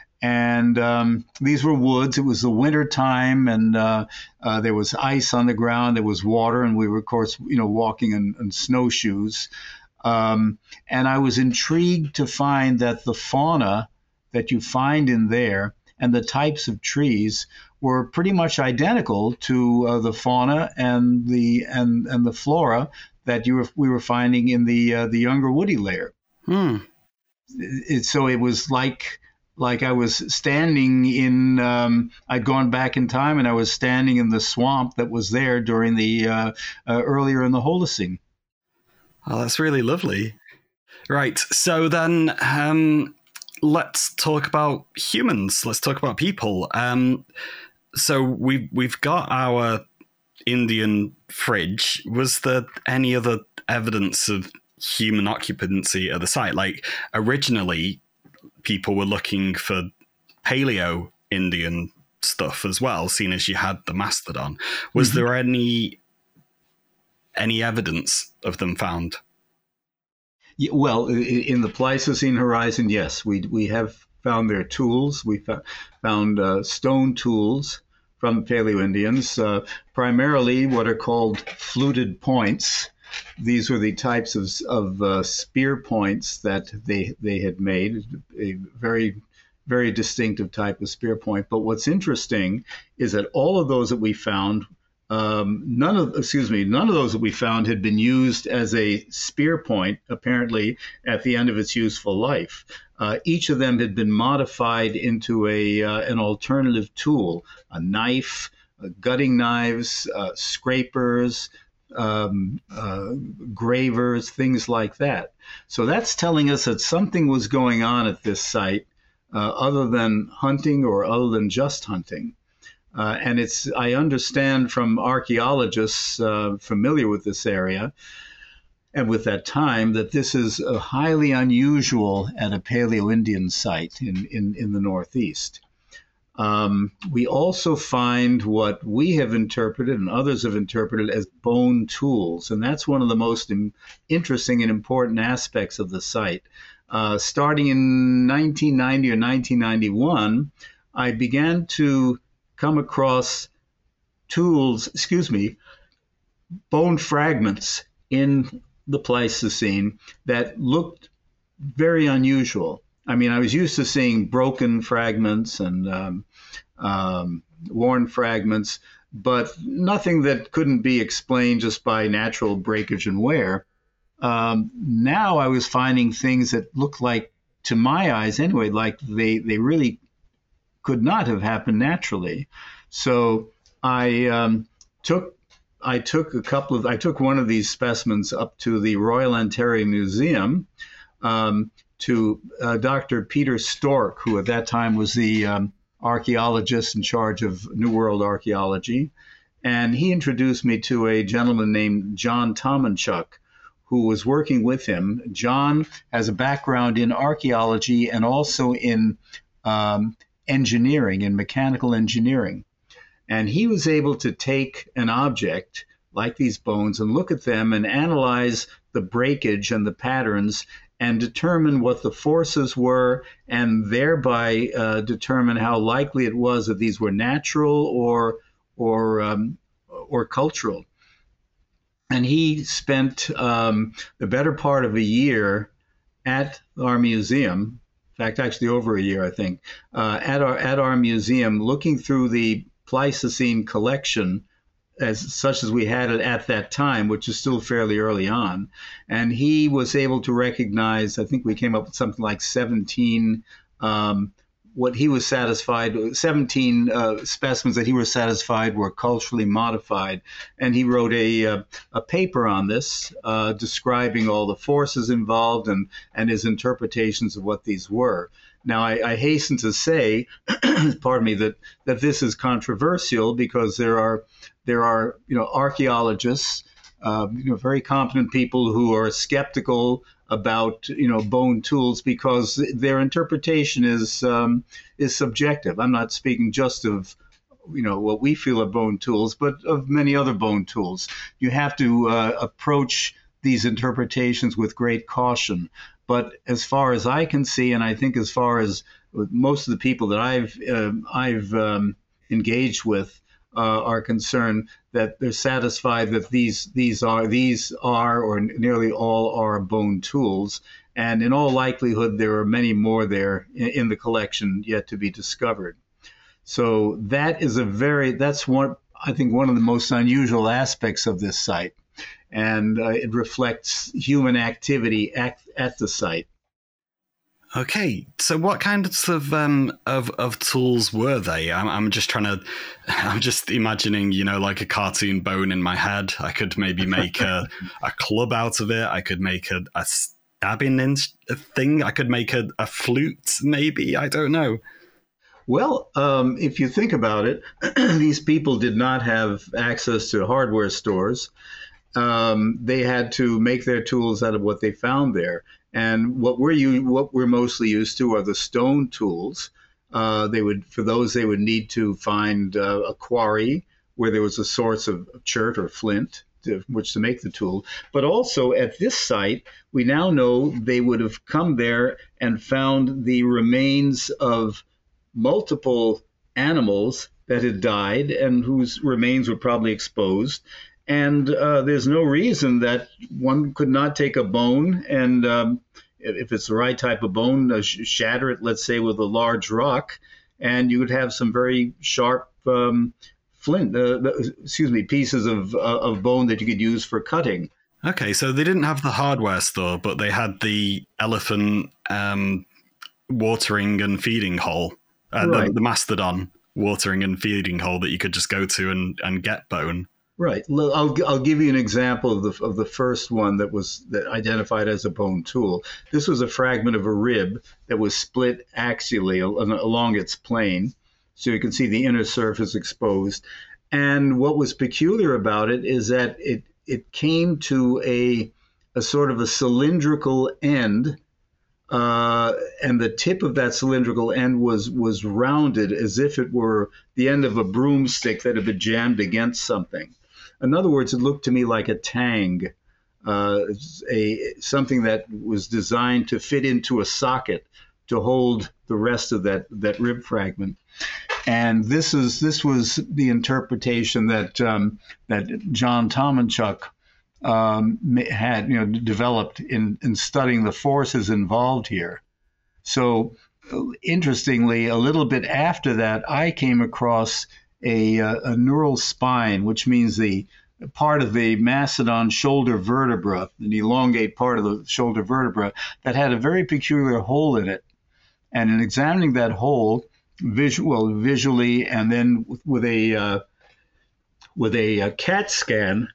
And um, these were woods. It was the winter time, and uh, uh, there was ice on the ground. There was water, and we were, of course, you know, walking in, in snowshoes. Um, and I was intrigued to find that the fauna that you find in there and the types of trees were pretty much identical to uh, the fauna and the and and the flora that you were we were finding in the uh, the younger woody layer. Hmm. It, so it was like like I was standing in. Um, I'd gone back in time and I was standing in the swamp that was there during the uh, uh, earlier in the Holocene. Oh, that's really lovely. Right. So then. Um... Let's talk about humans. Let's talk about people. Um, so we we've got our Indian fridge. Was there any other evidence of human occupancy at the site? Like originally, people were looking for Paleo Indian stuff as well, seeing as you had the mastodon. Was mm-hmm. there any any evidence of them found? Yeah, well, in the Pleistocene horizon, yes, we we have found their tools. We found uh, stone tools from Paleo-Indians, uh, primarily what are called fluted points. These were the types of, of uh, spear points that they they had made, a very, very distinctive type of spear point. But what's interesting is that all of those that we found, Um, none of, excuse me, none of those that we found had been used as a spear point, apparently, at the end of its useful life. Uh, each of them had been modified into a uh, an alternative tool, a knife, uh, gutting knives, uh, scrapers, um, uh, gravers, things like that. So that's telling us that something was going on at this site uh, other than hunting or other than just hunting. Uh, and it's, I understand from archaeologists uh, familiar with this area, and with that time, that this is uh, highly unusual at a Paleo-Indian site in, in, in the Northeast. Um, we also find what we have interpreted and others have interpreted as bone tools, and that's one of the most im- interesting and important aspects of the site. Uh, starting in nineteen ninety or nineteen ninety-one, I began to come across tools, excuse me, bone fragments in the Pleistocene that looked very unusual. I mean, I was used to seeing broken fragments and um, um, worn fragments, but nothing that couldn't be explained just by natural breakage and wear. Um, now I was finding things that looked like, to my eyes anyway, like they, they really could not have happened naturally. So I um, took I took a couple of I took one of these specimens up to the Royal Ontario Museum um, to uh, Doctor Peter Stork, who at that time was the um, archaeologist in charge of New World archaeology, and he introduced me to a gentleman named John Tomanchuk, who was working with him. John has a background in archaeology and also in um, engineering, in mechanical engineering. And he was able to take an object like these bones and look at them and analyze the breakage and the patterns and determine what the forces were, and thereby uh, determine how likely it was that these were natural or or um, or cultural. And he spent um, the better part of a year at our museum. In fact, actually over a year, I think, uh, at our at our museum, looking through the Pleistocene collection, as such as we had it at that time, which is still fairly early on. And he was able to recognize, I think we came up with something like seventeen, um, what he was satisfied, seventeen uh, specimens that he was satisfied were culturally modified. And he wrote a, uh, a paper on this, uh, describing all the forces involved and, and his interpretations of what these were. Now, I, I hasten to say, pardon me, that, that this is controversial because there are there are you know archaeologists, uh, you know, very competent people who are skeptical about you know bone tools because their interpretation is um, is subjective. I'm not speaking just of you know what we feel are bone tools, but of many other bone tools. You have to uh, approach these interpretations with great caution. But as far as I can see, and I think as far as most of the people that I've uh, I've um, engaged with uh, are concerned, that they're satisfied that these these are these are or nearly all are bone tools, and in all likelihood there are many more there in, in the collection yet to be discovered. So that is a very that's one I think one of the most unusual aspects of this site. And uh, it reflects human activity at, at the site. Okay, so what kinds of um of of tools were they? I'm I'm just trying to, I'm just imagining, you know, like a cartoon bone in my head. I could maybe make a a club out of it. I could make a, a stabbing in- thing. I could make a, a flute, maybe. I don't know. Well, um, if you think about it, these people did not have access to hardware stores. Um, they had to make their tools out of what they found there. And what we're what we're mostly used to are the stone tools. Uh, they would, for those, they would need to find uh, a quarry where there was a source of chert or flint to which to make the tool. But also at this site, we now know they would have come there and found the remains of multiple animals that had died and whose remains were probably exposed. And uh, there's no reason that one could not take a bone and, um, if it's the right type of bone, uh, sh- shatter it, let's say, with a large rock, and you would have some very sharp um, flint, uh, excuse me, pieces of uh, of bone that you could use for cutting. Okay, so they didn't have the hardware store, but they had the elephant um, watering and feeding hole, uh, Right. the, the mastodon watering and feeding hole that you could just go to and, and get bone. Right. I'll I'll give you an example of the of the first one that was that identified as a bone tool. This was a fragment of a rib that was split axially along its plane, so you can see the inner surface exposed. And what was peculiar about it is that it it came to a a sort of a cylindrical end, uh, and the tip of that cylindrical end was was rounded as if it were the end of a broomstick that had been jammed against something. In other words, it looked to me like a tang, uh, a something that was designed to fit into a socket to hold the rest of that that rib fragment. And this is this was the interpretation that um, that John Tomanchuk um, had, you know, developed in, in studying the forces involved here. So, interestingly, a little bit after that, I came across a, a neural spine, which means the part of the Mastodon shoulder vertebra, an elongate part of the shoulder vertebra, that had a very peculiar hole in it. And in examining that hole, visual, visually, and then with, with a uh, with a, a CAT scan,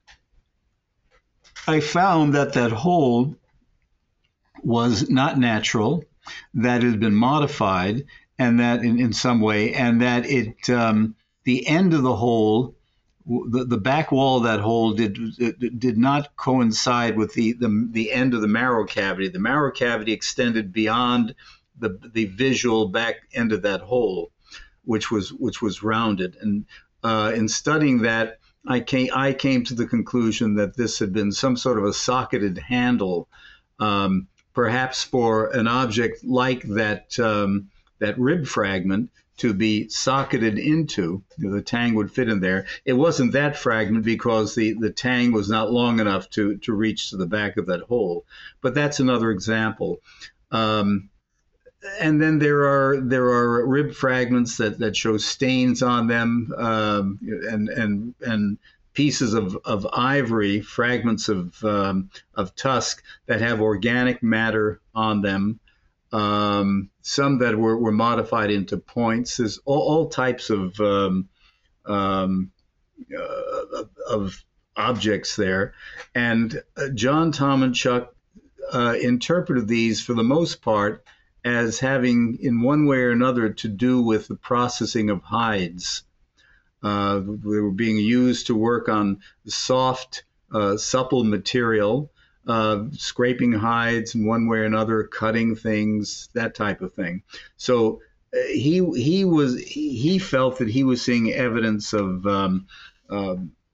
I found that that hole was not natural, that it had been modified, and that in, in some way, and that it um, the end of the hole, the, the back wall of that hole did it, did not coincide with the, the the end of the marrow cavity. The marrow cavity extended beyond the the visual back end of that hole, which was which was rounded. And uh, in studying that, I came I came to the conclusion that this had been some sort of a socketed handle, um, perhaps for an object like that um, that rib fragment to be socketed into. You know, the tang would fit in there. It wasn't that fragment because the, the tang was not long enough to to reach to the back of that hole. But that's another example. Um, And then there are there are rib fragments that, that show stains on them, um, and and and pieces of, of ivory, fragments of um, of tusk that have organic matter on them. Um, some that were, were modified into points. There's all, all types of um, um, uh, of objects there, and John Tomanchuk uh, interpreted these for the most part as having, in one way or another, to do with the processing of hides. Uh, they were being used to work on soft, uh, supple material, uh, scraping hides in one way or another, cutting things, that type of thing. So uh, he he was he felt that he was seeing evidence of um, uh,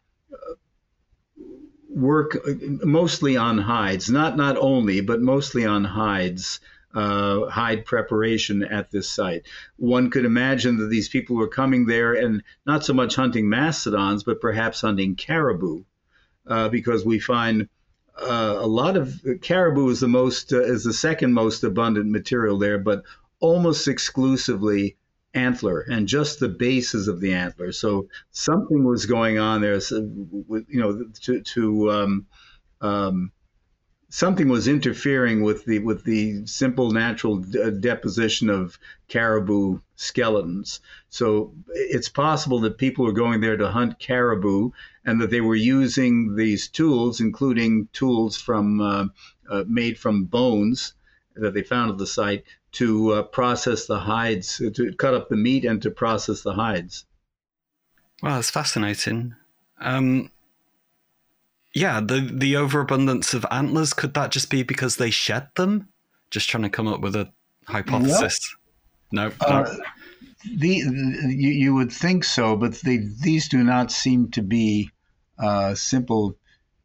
work mostly on hides, not not only, but mostly on hides. Uh, hide preparation at this site. One could imagine that these people were coming there and not so much hunting mastodons, but perhaps hunting caribou, uh, because we find uh, a lot of caribou is the most uh, is the second most abundant material there, but almost exclusively antler and just the bases of the antler. So something was going on there, so, you know, to to um, um, something was interfering with the with the simple natural de- deposition of caribou skeletons. So it's possible that people were going there to hunt caribou, and that they were using these tools, including tools from uh, uh, made from bones that they found at the site, to uh, process the hides, to cut up the meat and to process the hides. Wow, that's fascinating. Um, Yeah, the the overabundance of antlers, could that just be because they shed them? Just trying to come up with a hypothesis. No, no. Uh, the, the you, you would think so, but they, these do not seem to be uh, simple.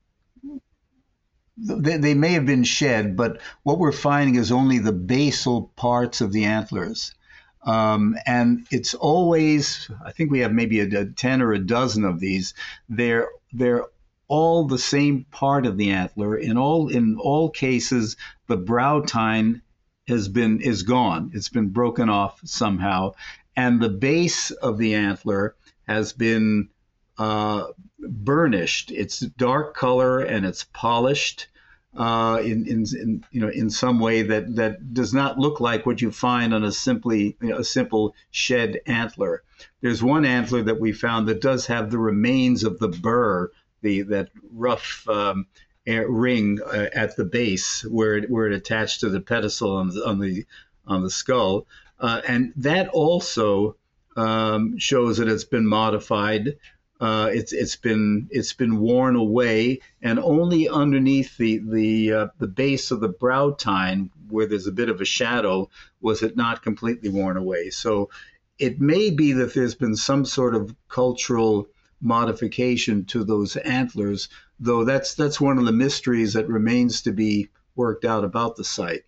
They, they may have been shed, but what we're finding is only the basal parts of the antlers. Um, and it's always, I think we have maybe a, a ten or a dozen of these. They're they're all the same part of the antler. In all in all cases, the brow tine has been is gone. It's been broken off somehow, and the base of the antler has been uh, burnished. It's dark color and it's polished uh, in, in in you know in some way that that does not look like what you find on a simply you know, a simple shed antler. There's one antler that we found that does have the remains of the burr, the that rough um, ring uh, at the base where it, where it attached to the pedestal on the on the, on the skull, uh, and that also um, shows that it's been modified. Uh, it's it's been it's been worn away, and only underneath the the uh, the base of the brow tine, where there's a bit of a shadow, was it not completely worn away. So it may be that there's been some sort of cultural modification to those antlers, though that's that's one of the mysteries that remains to be worked out about the site.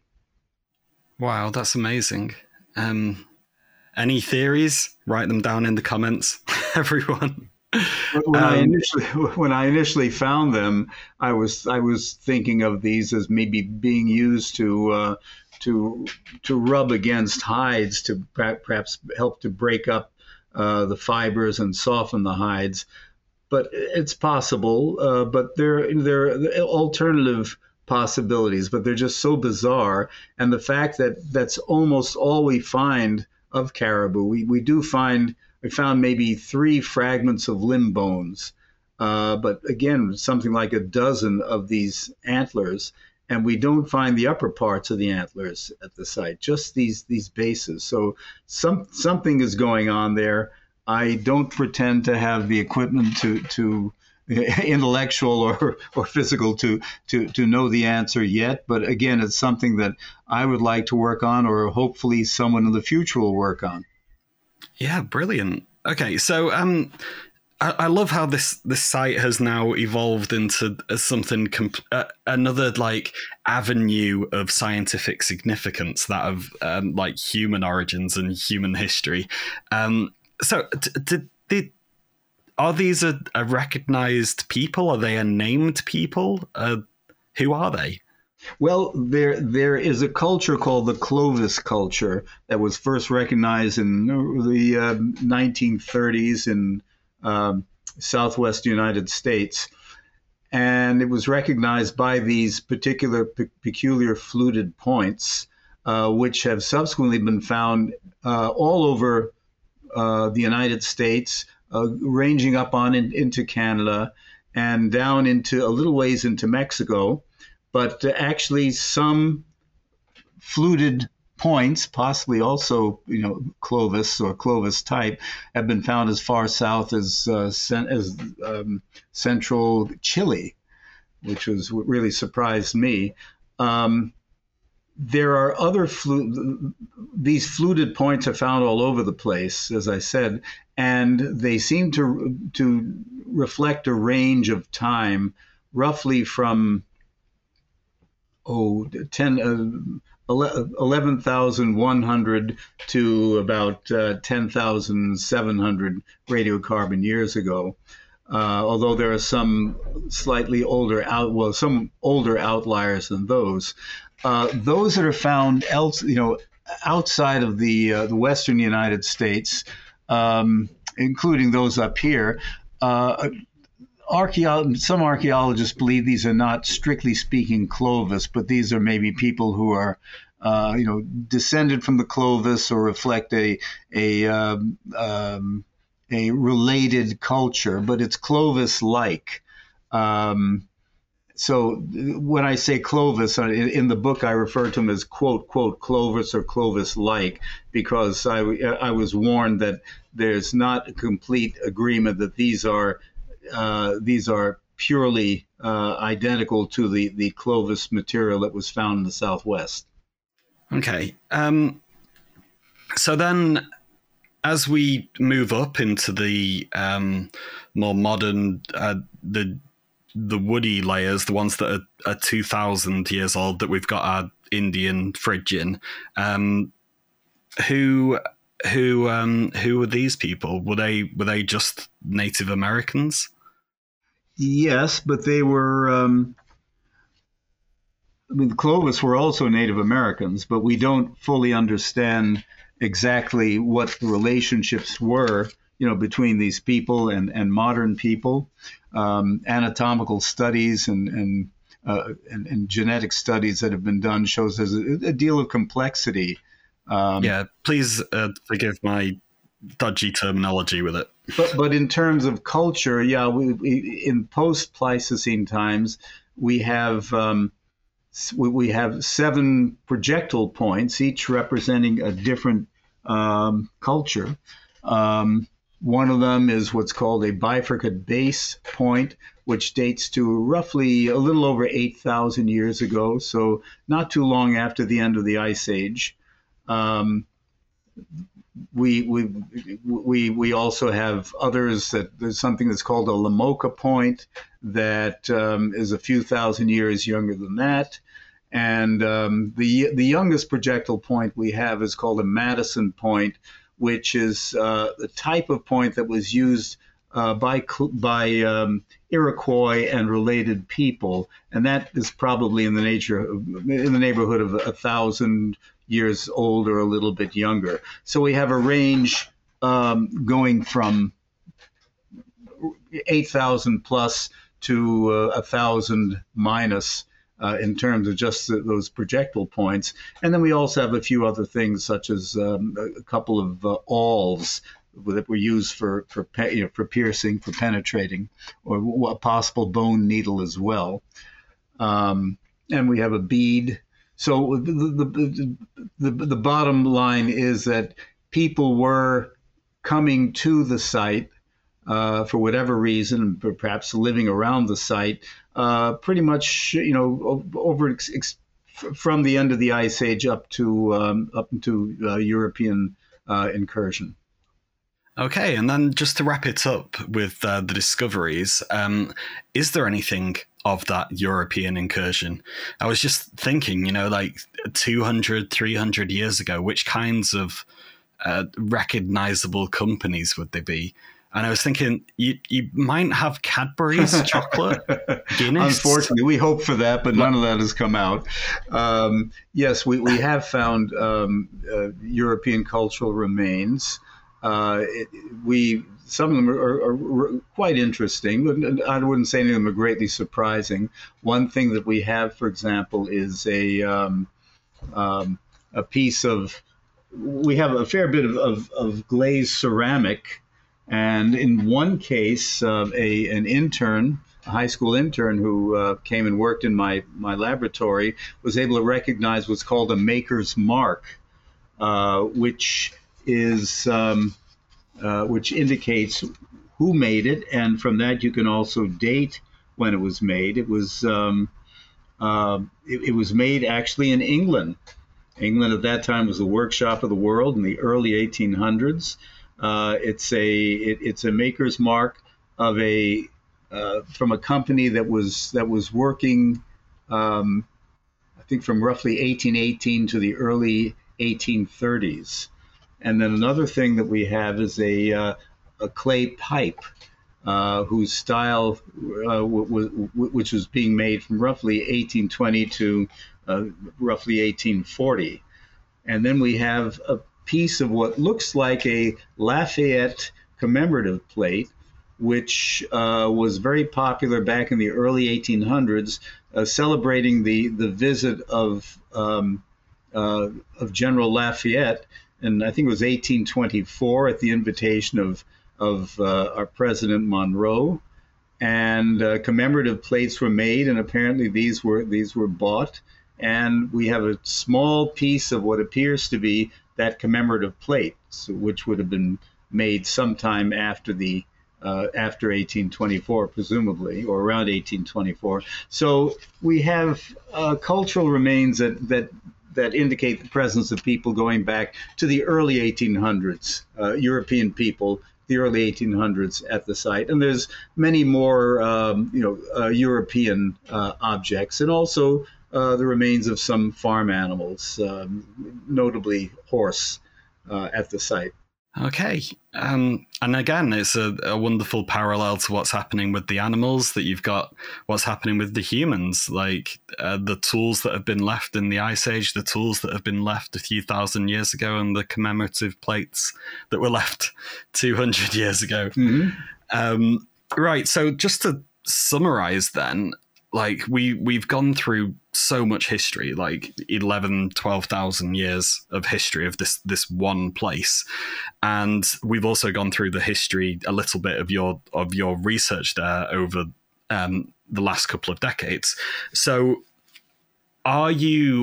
Wow, that's amazing. Um, any theories? Write them down in the comments, everyone. When um, I initially when I initially found them, I was I was thinking of these as maybe being used to uh, to to rub against hides to perhaps help to break up uh, the fibers and soften the hides. But it's possible. Uh, but there there are alternative possibilities, but they're just so bizarre. And the fact that that's almost all we find of caribou, we we do find. We found maybe three fragments of limb bones, uh, but again, something like a dozen of these antlers, and we don't find the upper parts of the antlers at the site, just these these bases. So some something is going on there. I don't pretend to have the equipment to to intellectual or or physical to to to know the answer yet, but again, it's something that I would like to work on, or hopefully someone in the future will work on. Yeah, brilliant. Okay, so um, I, I love how this this site has now evolved into something comp- uh, another like avenue of scientific significance, that of um, like human origins and human history. Um, so, did did are these a, a recognized people? Are they a named people? Uh, who are they? Well, there there is a culture called the Clovis culture that was first recognized in the uh, nineteen thirties in um, Southwest United States, and it was recognized by these particular pe- peculiar fluted points, uh, which have subsequently been found uh, all over uh, the United States, uh, ranging up on in, into Canada and down into a little ways into Mexico. But actually, some fluted points, possibly also, you know, Clovis or Clovis type, have been found as far south as uh, as um, central Chile, which was what really surprised me. Um, there are other flu- these fluted points are found all over the place, as I said, and they seem to to reflect a range of time, roughly from oh, ten, uh, eleven thousand one hundred to about uh, ten thousand seven hundred radiocarbon years ago. Uh, although there are some slightly older out, well, some older outliers than those. Uh, those that are found else, you know, outside of the uh, the Western United States, um, including those up here. Uh, Archeo- some archaeologists believe these are not, strictly speaking, Clovis, but these are maybe people who are, uh, you know, descended from the Clovis or reflect a a um, um, a related culture, but it's Clovis-like. Um, so when I say Clovis, in, in the book I refer to them as quote, quote, Clovis or Clovis-like, because I, I was warned that there's not a complete agreement that these are Uh, these are purely uh, identical to the, the Clovis material that was found in the Southwest. Okay. Um, so then, as we move up into the um, more modern, uh, the the woody layers, the ones that are, are two thousand years old, that we've got our Indian Phrygian, um, who who um, who were these people? Were they were they just Native Americans? Yes, but they were. Um, I mean, the Clovis were also Native Americans, but we don't fully understand exactly what the relationships were, you know, between these people and, and modern people. Um, anatomical studies and and, uh, and and genetic studies that have been done shows there's a, a deal of complexity. Um, yeah, please uh, forgive my dodgy terminology with it. But but in terms of culture, yeah, we, we in post-Pleistocene times we have um, we, we have seven projectile points, each representing a different um, culture. Um, One of them is what's called a bifurcate base point, which dates to roughly a little over eight thousand years ago, so not too long after the end of the Ice Age. Um, we, we, we, we also have others that there's something that's called a Lamoka point that um, is a few thousand years younger than that. And um, the, the youngest projectile point we have is called a Madison point, which is uh, the type of point that was used uh, by by um, Iroquois and related people, and that is probably in the nature of, in the neighborhood of a thousand years old or a little bit younger. So we have a range um, going from eight thousand plus to uh, a thousand minus. Uh, in terms of just the, those projectile points. And then we also have a few other things, such as um, a couple of uh, awls that were used for for, pe- you know, for piercing, for penetrating, or a possible bone needle as well. Um, and we have a bead. So the the, the, the, the bottom line is that people were coming to the site uh, for whatever reason, perhaps living around the site, Uh, pretty much, you know, over ex- ex- from the end of the Ice Age up to um, up to uh, European uh, incursion. Okay, and then just to wrap it up with uh, the discoveries, um, is there anything of that European incursion? I was just thinking, you know, like two hundred, three hundred years ago, which kinds of uh, recognizable companies would they be? And I was thinking, you you might have Cadbury's chocolate, Guinness. Unfortunately, we hope for that, but none of that has come out. Um, yes, we, we have found um, uh, European cultural remains. Uh, it, we some of them are, are quite interesting, but I wouldn't say any of them are greatly surprising. One thing that we have, for example, is a um, um, a piece of. We have a fair bit of, of, of glazed ceramic. And in one case, uh, a an intern, a high school intern who uh, came and worked in my, my laboratory, was able to recognize what's called a maker's mark, uh, which is um, uh, which indicates who made it, and from that you can also date when it was made. It was um, uh, it, it was made actually in England. England at that time was the workshop of the world in the early eighteen hundreds. Uh, it's a it, it's a maker's mark of a uh, from a company that was that was working, um, I think, from roughly eighteen eighteen to the early eighteen thirties. And then another thing that we have is a uh, a clay pipe, uh, whose style uh, w- w- which was being made from roughly eighteen twenty to uh, roughly eighteen forty. And then we have a piece of what looks like a Lafayette commemorative plate, which uh, was very popular back in the early eighteen hundreds, uh, celebrating the, the visit of um, uh, of General Lafayette, and I think it was eighteen twenty-four at the invitation of of uh, our President Monroe, and uh, commemorative plates were made, and apparently these were these were bought, and we have a small piece of what appears to be that commemorative plate, so, which would have been made sometime after the uh, after eighteen twenty-four, presumably, or around eighteen twenty-four. So we have uh, cultural remains that that that indicate the presence of people going back to the early eighteen hundreds, uh, European people, the early eighteen hundreds at the site. And there's many more, um, you know, uh, European uh, objects, and also uh, the remains of some farm animals, um, notably horse, uh, at the site. Okay. Um, and again, it's a, a wonderful parallel to what's happening with the animals, that you've got what's happening with the humans, like uh, the tools that have been left in the Ice Age, the tools that have been left a few thousand years ago, and the commemorative plates that were left two hundred years ago. Mm-hmm. Um, right. So just to summarize then, like we, we've gone through so much history, like eleven, twelve thousand years of history of this, this one place. And we've also gone through the history, a little bit of your, of your research there over um, the last couple of decades. So are you,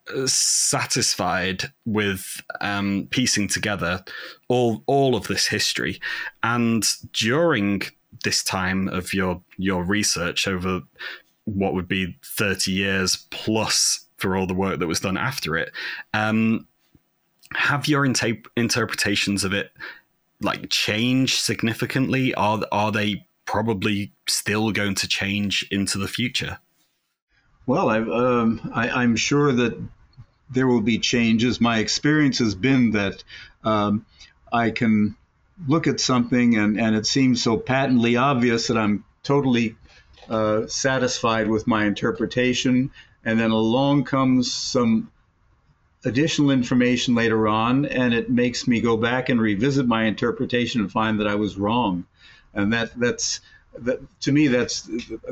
satisfied with um, piecing together all all of this history, and during this time of your your research over what would be thirty years plus for all the work that was done after it, um, have your inter- interpretations of it like changed significantly? Are are they probably still going to change into the future? Well, I've, um, I, I'm sure that there will be changes. My experience has been that um, I can look at something and, and it seems so patently obvious that I'm totally uh, satisfied with my interpretation. And then along comes some additional information later on, and it makes me go back and revisit my interpretation and find that I was wrong. And that that's that to me that's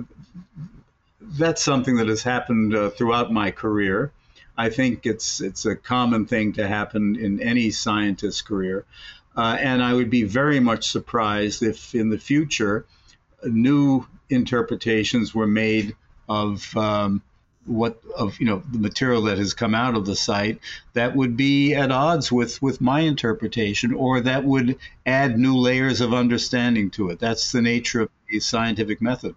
that's something that has happened uh, throughout my career. I think it's it's a common thing to happen in any scientist's career. Uh, and I would be very much surprised if in the future new interpretations were made of um, what of you know the material that has come out of the site that would be at odds with with my interpretation, or that would add new layers of understanding to it. That's the nature of the scientific method.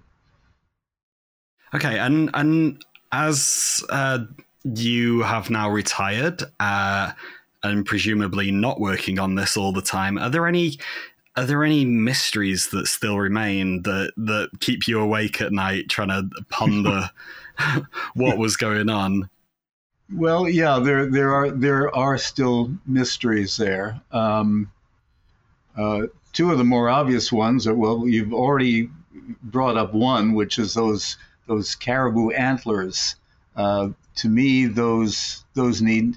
Okay, and and as uh, you have now retired uh, and presumably not working on this all the time, are there any are there any mysteries that still remain that that keep you awake at night trying to ponder what was going on? Well, yeah, there there are there are still mysteries there. Um, uh, two of the more obvious ones are, well, you've already brought up one, which is those those caribou antlers. Uh, to me, those those need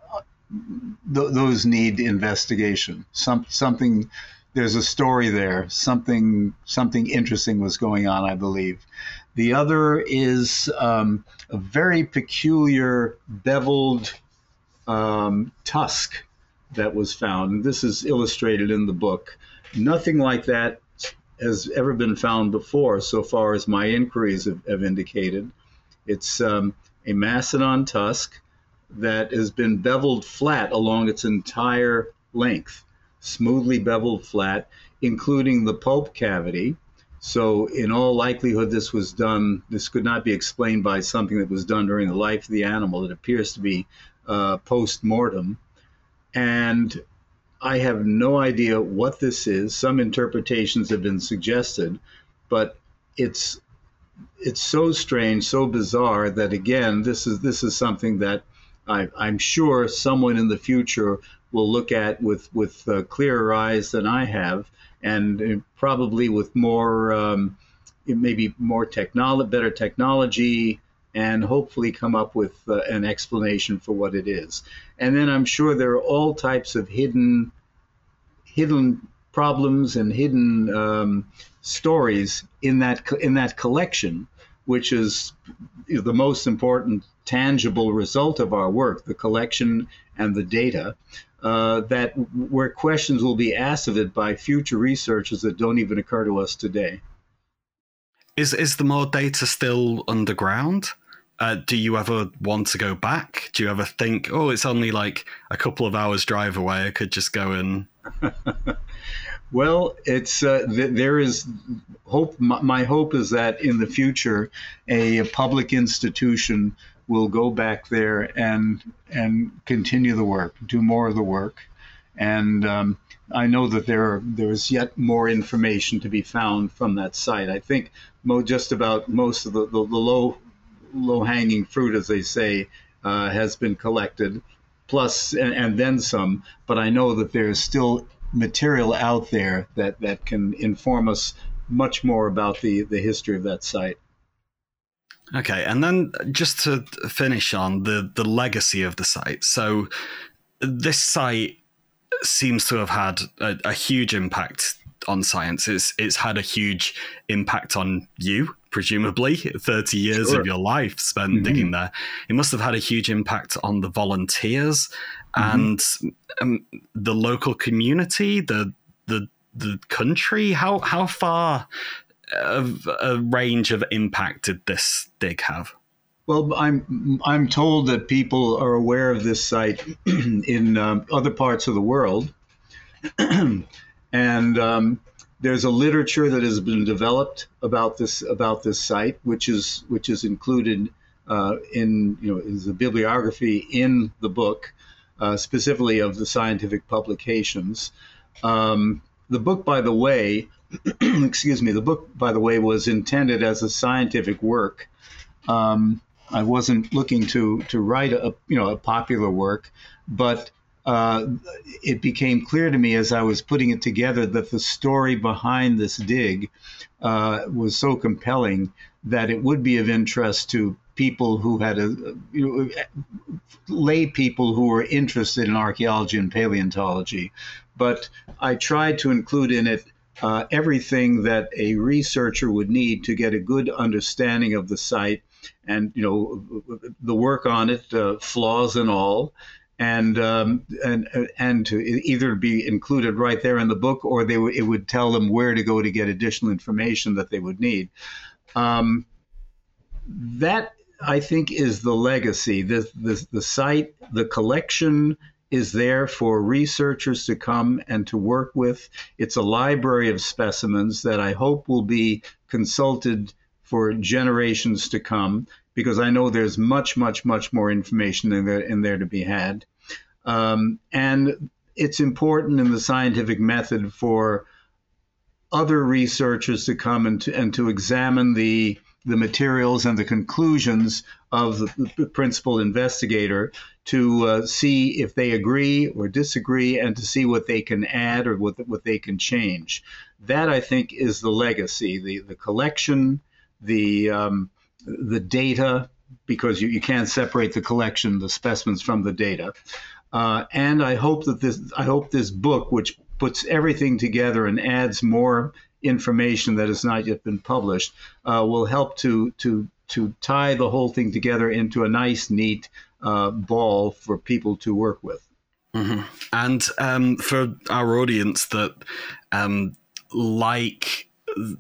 th- those need investigation. Some something there's a story there. Something something interesting was going on, I believe. The other is um, a very peculiar beveled um, tusk that was found. And this is illustrated in the book. Nothing like that has ever been found before, so far as my inquiries have, have indicated. It's um, a mastodon tusk that has been beveled flat along its entire length, smoothly beveled flat, including the pulp cavity. So in all likelihood, this was done, this could not be explained by something that was done during the life of the animal. It appears to be uh, post-mortem. And I have no idea what this is. Some interpretations have been suggested, but it's it's so strange, so bizarre that, again, this is this is something that I, I'm sure someone in the future will look at with, with uh, clearer eyes than I have, and uh, probably with more, um, maybe more technology, better technology, and hopefully come up with uh, an explanation for what it is. And then I'm sure there are all types of hidden, hidden problems and hidden um, stories in that in that collection, which is the most important tangible result of our work, the collection and the data. Uh, that where questions will be asked of it by future researchers that don't even occur to us today. Is is the more data still underground? Uh, do you ever want to go back? Do you ever think, oh, it's only like a couple of hours drive away, I could just go and... Well, it's uh, th- there is hope. My, my hope is that in the future, a, a public institution will go back there and and continue the work, do more of the work. And um, I know that there are, there is yet more information to be found from that site. I think mo- just about most of the, the, the low low hanging fruit, as they say, uh, has been collected, plus and, and then some. But I know that there's still material out there that, that can inform us much more about the, the history of that site. Okay, and then just to finish on the, the legacy of the site. So this site seems to have had a, a huge impact on science. It's, it's had a huge impact on you, presumably, thirty years Sure. of your life spent Mm-hmm. digging there. It must have had a huge impact on the volunteers mm-hmm. and um, the local community, the the the country. How how far of a range of impact did this dig have? Well, I'm I'm told that people are aware of this site in um, other parts of the world, and um, there's a literature that has been developed about this about this site, which is which is included uh, in you know is a bibliography in the book, uh, specifically of the scientific publications. Um, the book, by the way, excuse me, the book, by the way, was intended as a scientific work. Um, I wasn't looking to to write a you know a popular work, but uh, it became clear to me as I was putting it together that the story behind this dig uh, was so compelling that it would be of interest to people who had a you know, lay people who were interested in archaeology and paleontology. But I tried to include in it uh, everything that a researcher would need to get a good understanding of the site. And you know the work on it, uh, flaws and all, and um, and and to either be included right there in the book, or they w- it would tell them where to go to get additional information that they would need. Um, that I think is the legacy. The, the the site, the collection is there for researchers to come and to work with. It's a library of specimens that I hope will be consulted for generations to come, because I know there's much, much, much more information in there, in there to be had. Um, and it's important in the scientific method for other researchers to come and to, and to examine the, the materials and the conclusions of the, the principal investigator to uh, see if they agree or disagree, and to see what they can add or what, what they can change. That, I think, is the legacy, the, the collection, the um, the data, because you, you can't separate the collection, the specimens, from the data. Uh, and I hope that this I hope this book, which puts everything together and adds more information that has not yet been published, uh, will help to to to tie the whole thing together into a nice, neat uh, ball for people to work with. Mm-hmm. And um, for our audience that um, like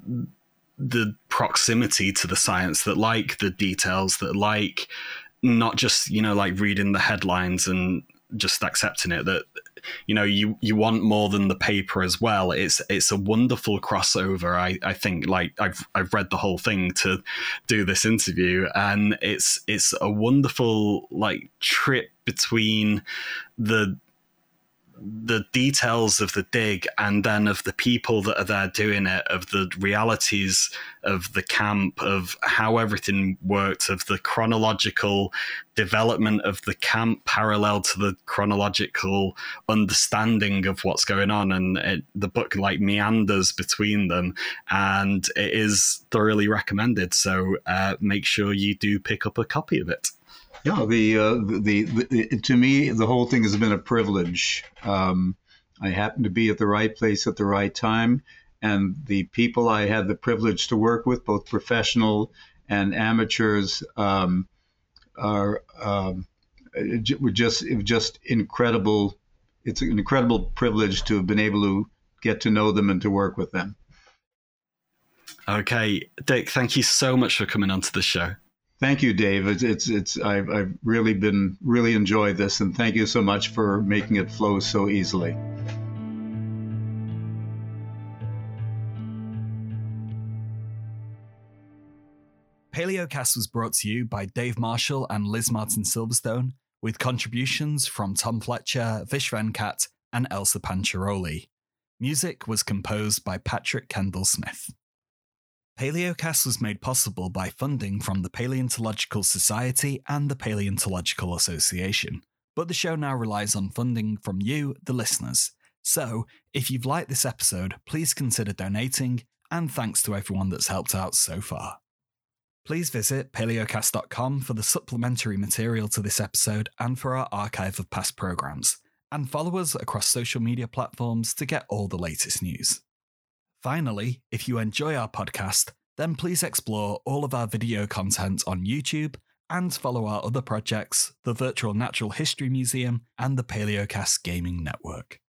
the proximity to the science, that like the details, that like not just, you know, like reading the headlines and just accepting it, that, you know, you, you want more than the paper as well. It's it's a wonderful crossover. I, I think, like, I've I've read the whole thing to do this interview, and it's it's a wonderful, like, trip between the the details of the dig and then of the people that are there doing it, of the realities of the camp, of how everything worked, of the chronological development of the camp parallel to the chronological understanding of what's going on. And it, the book like meanders between them, and it is thoroughly recommended. So uh, make sure you do pick up a copy of it. Yeah, the, uh, the, the, the to me, the whole thing has been a privilege. Um, I happened to be at the right place at the right time, and the people I had the privilege to work with, both professional and amateurs, um, are um, were just just incredible. It's an incredible privilege to have been able to get to know them and to work with them. Okay, Dick, thank you so much for coming onto the show. Thank you, Dave. It's, it's, it's I've, I've really been, really enjoyed this, and thank you so much for making it flow so easily. PaleoCast was brought to you by Dave Marshall and Liz Martin Silverstone, with contributions from Tom Fletcher, Vish Venkat, and Elsa Pancharoli. Music was composed by Patrick Kendall Smith. PaleoCast was made possible by funding from the Paleontological Society and the Paleontological Association, but the show now relies on funding from you, the listeners. So, if you've liked this episode, please consider donating, and thanks to everyone that's helped out so far. Please visit paleocast dot com for the supplementary material to this episode and for our archive of past programs, and follow us across social media platforms to get all the latest news. Finally, if you enjoy our podcast, then please explore all of our video content on YouTube and follow our other projects, the Virtual Natural History Museum and the PaleoCast Gaming Network.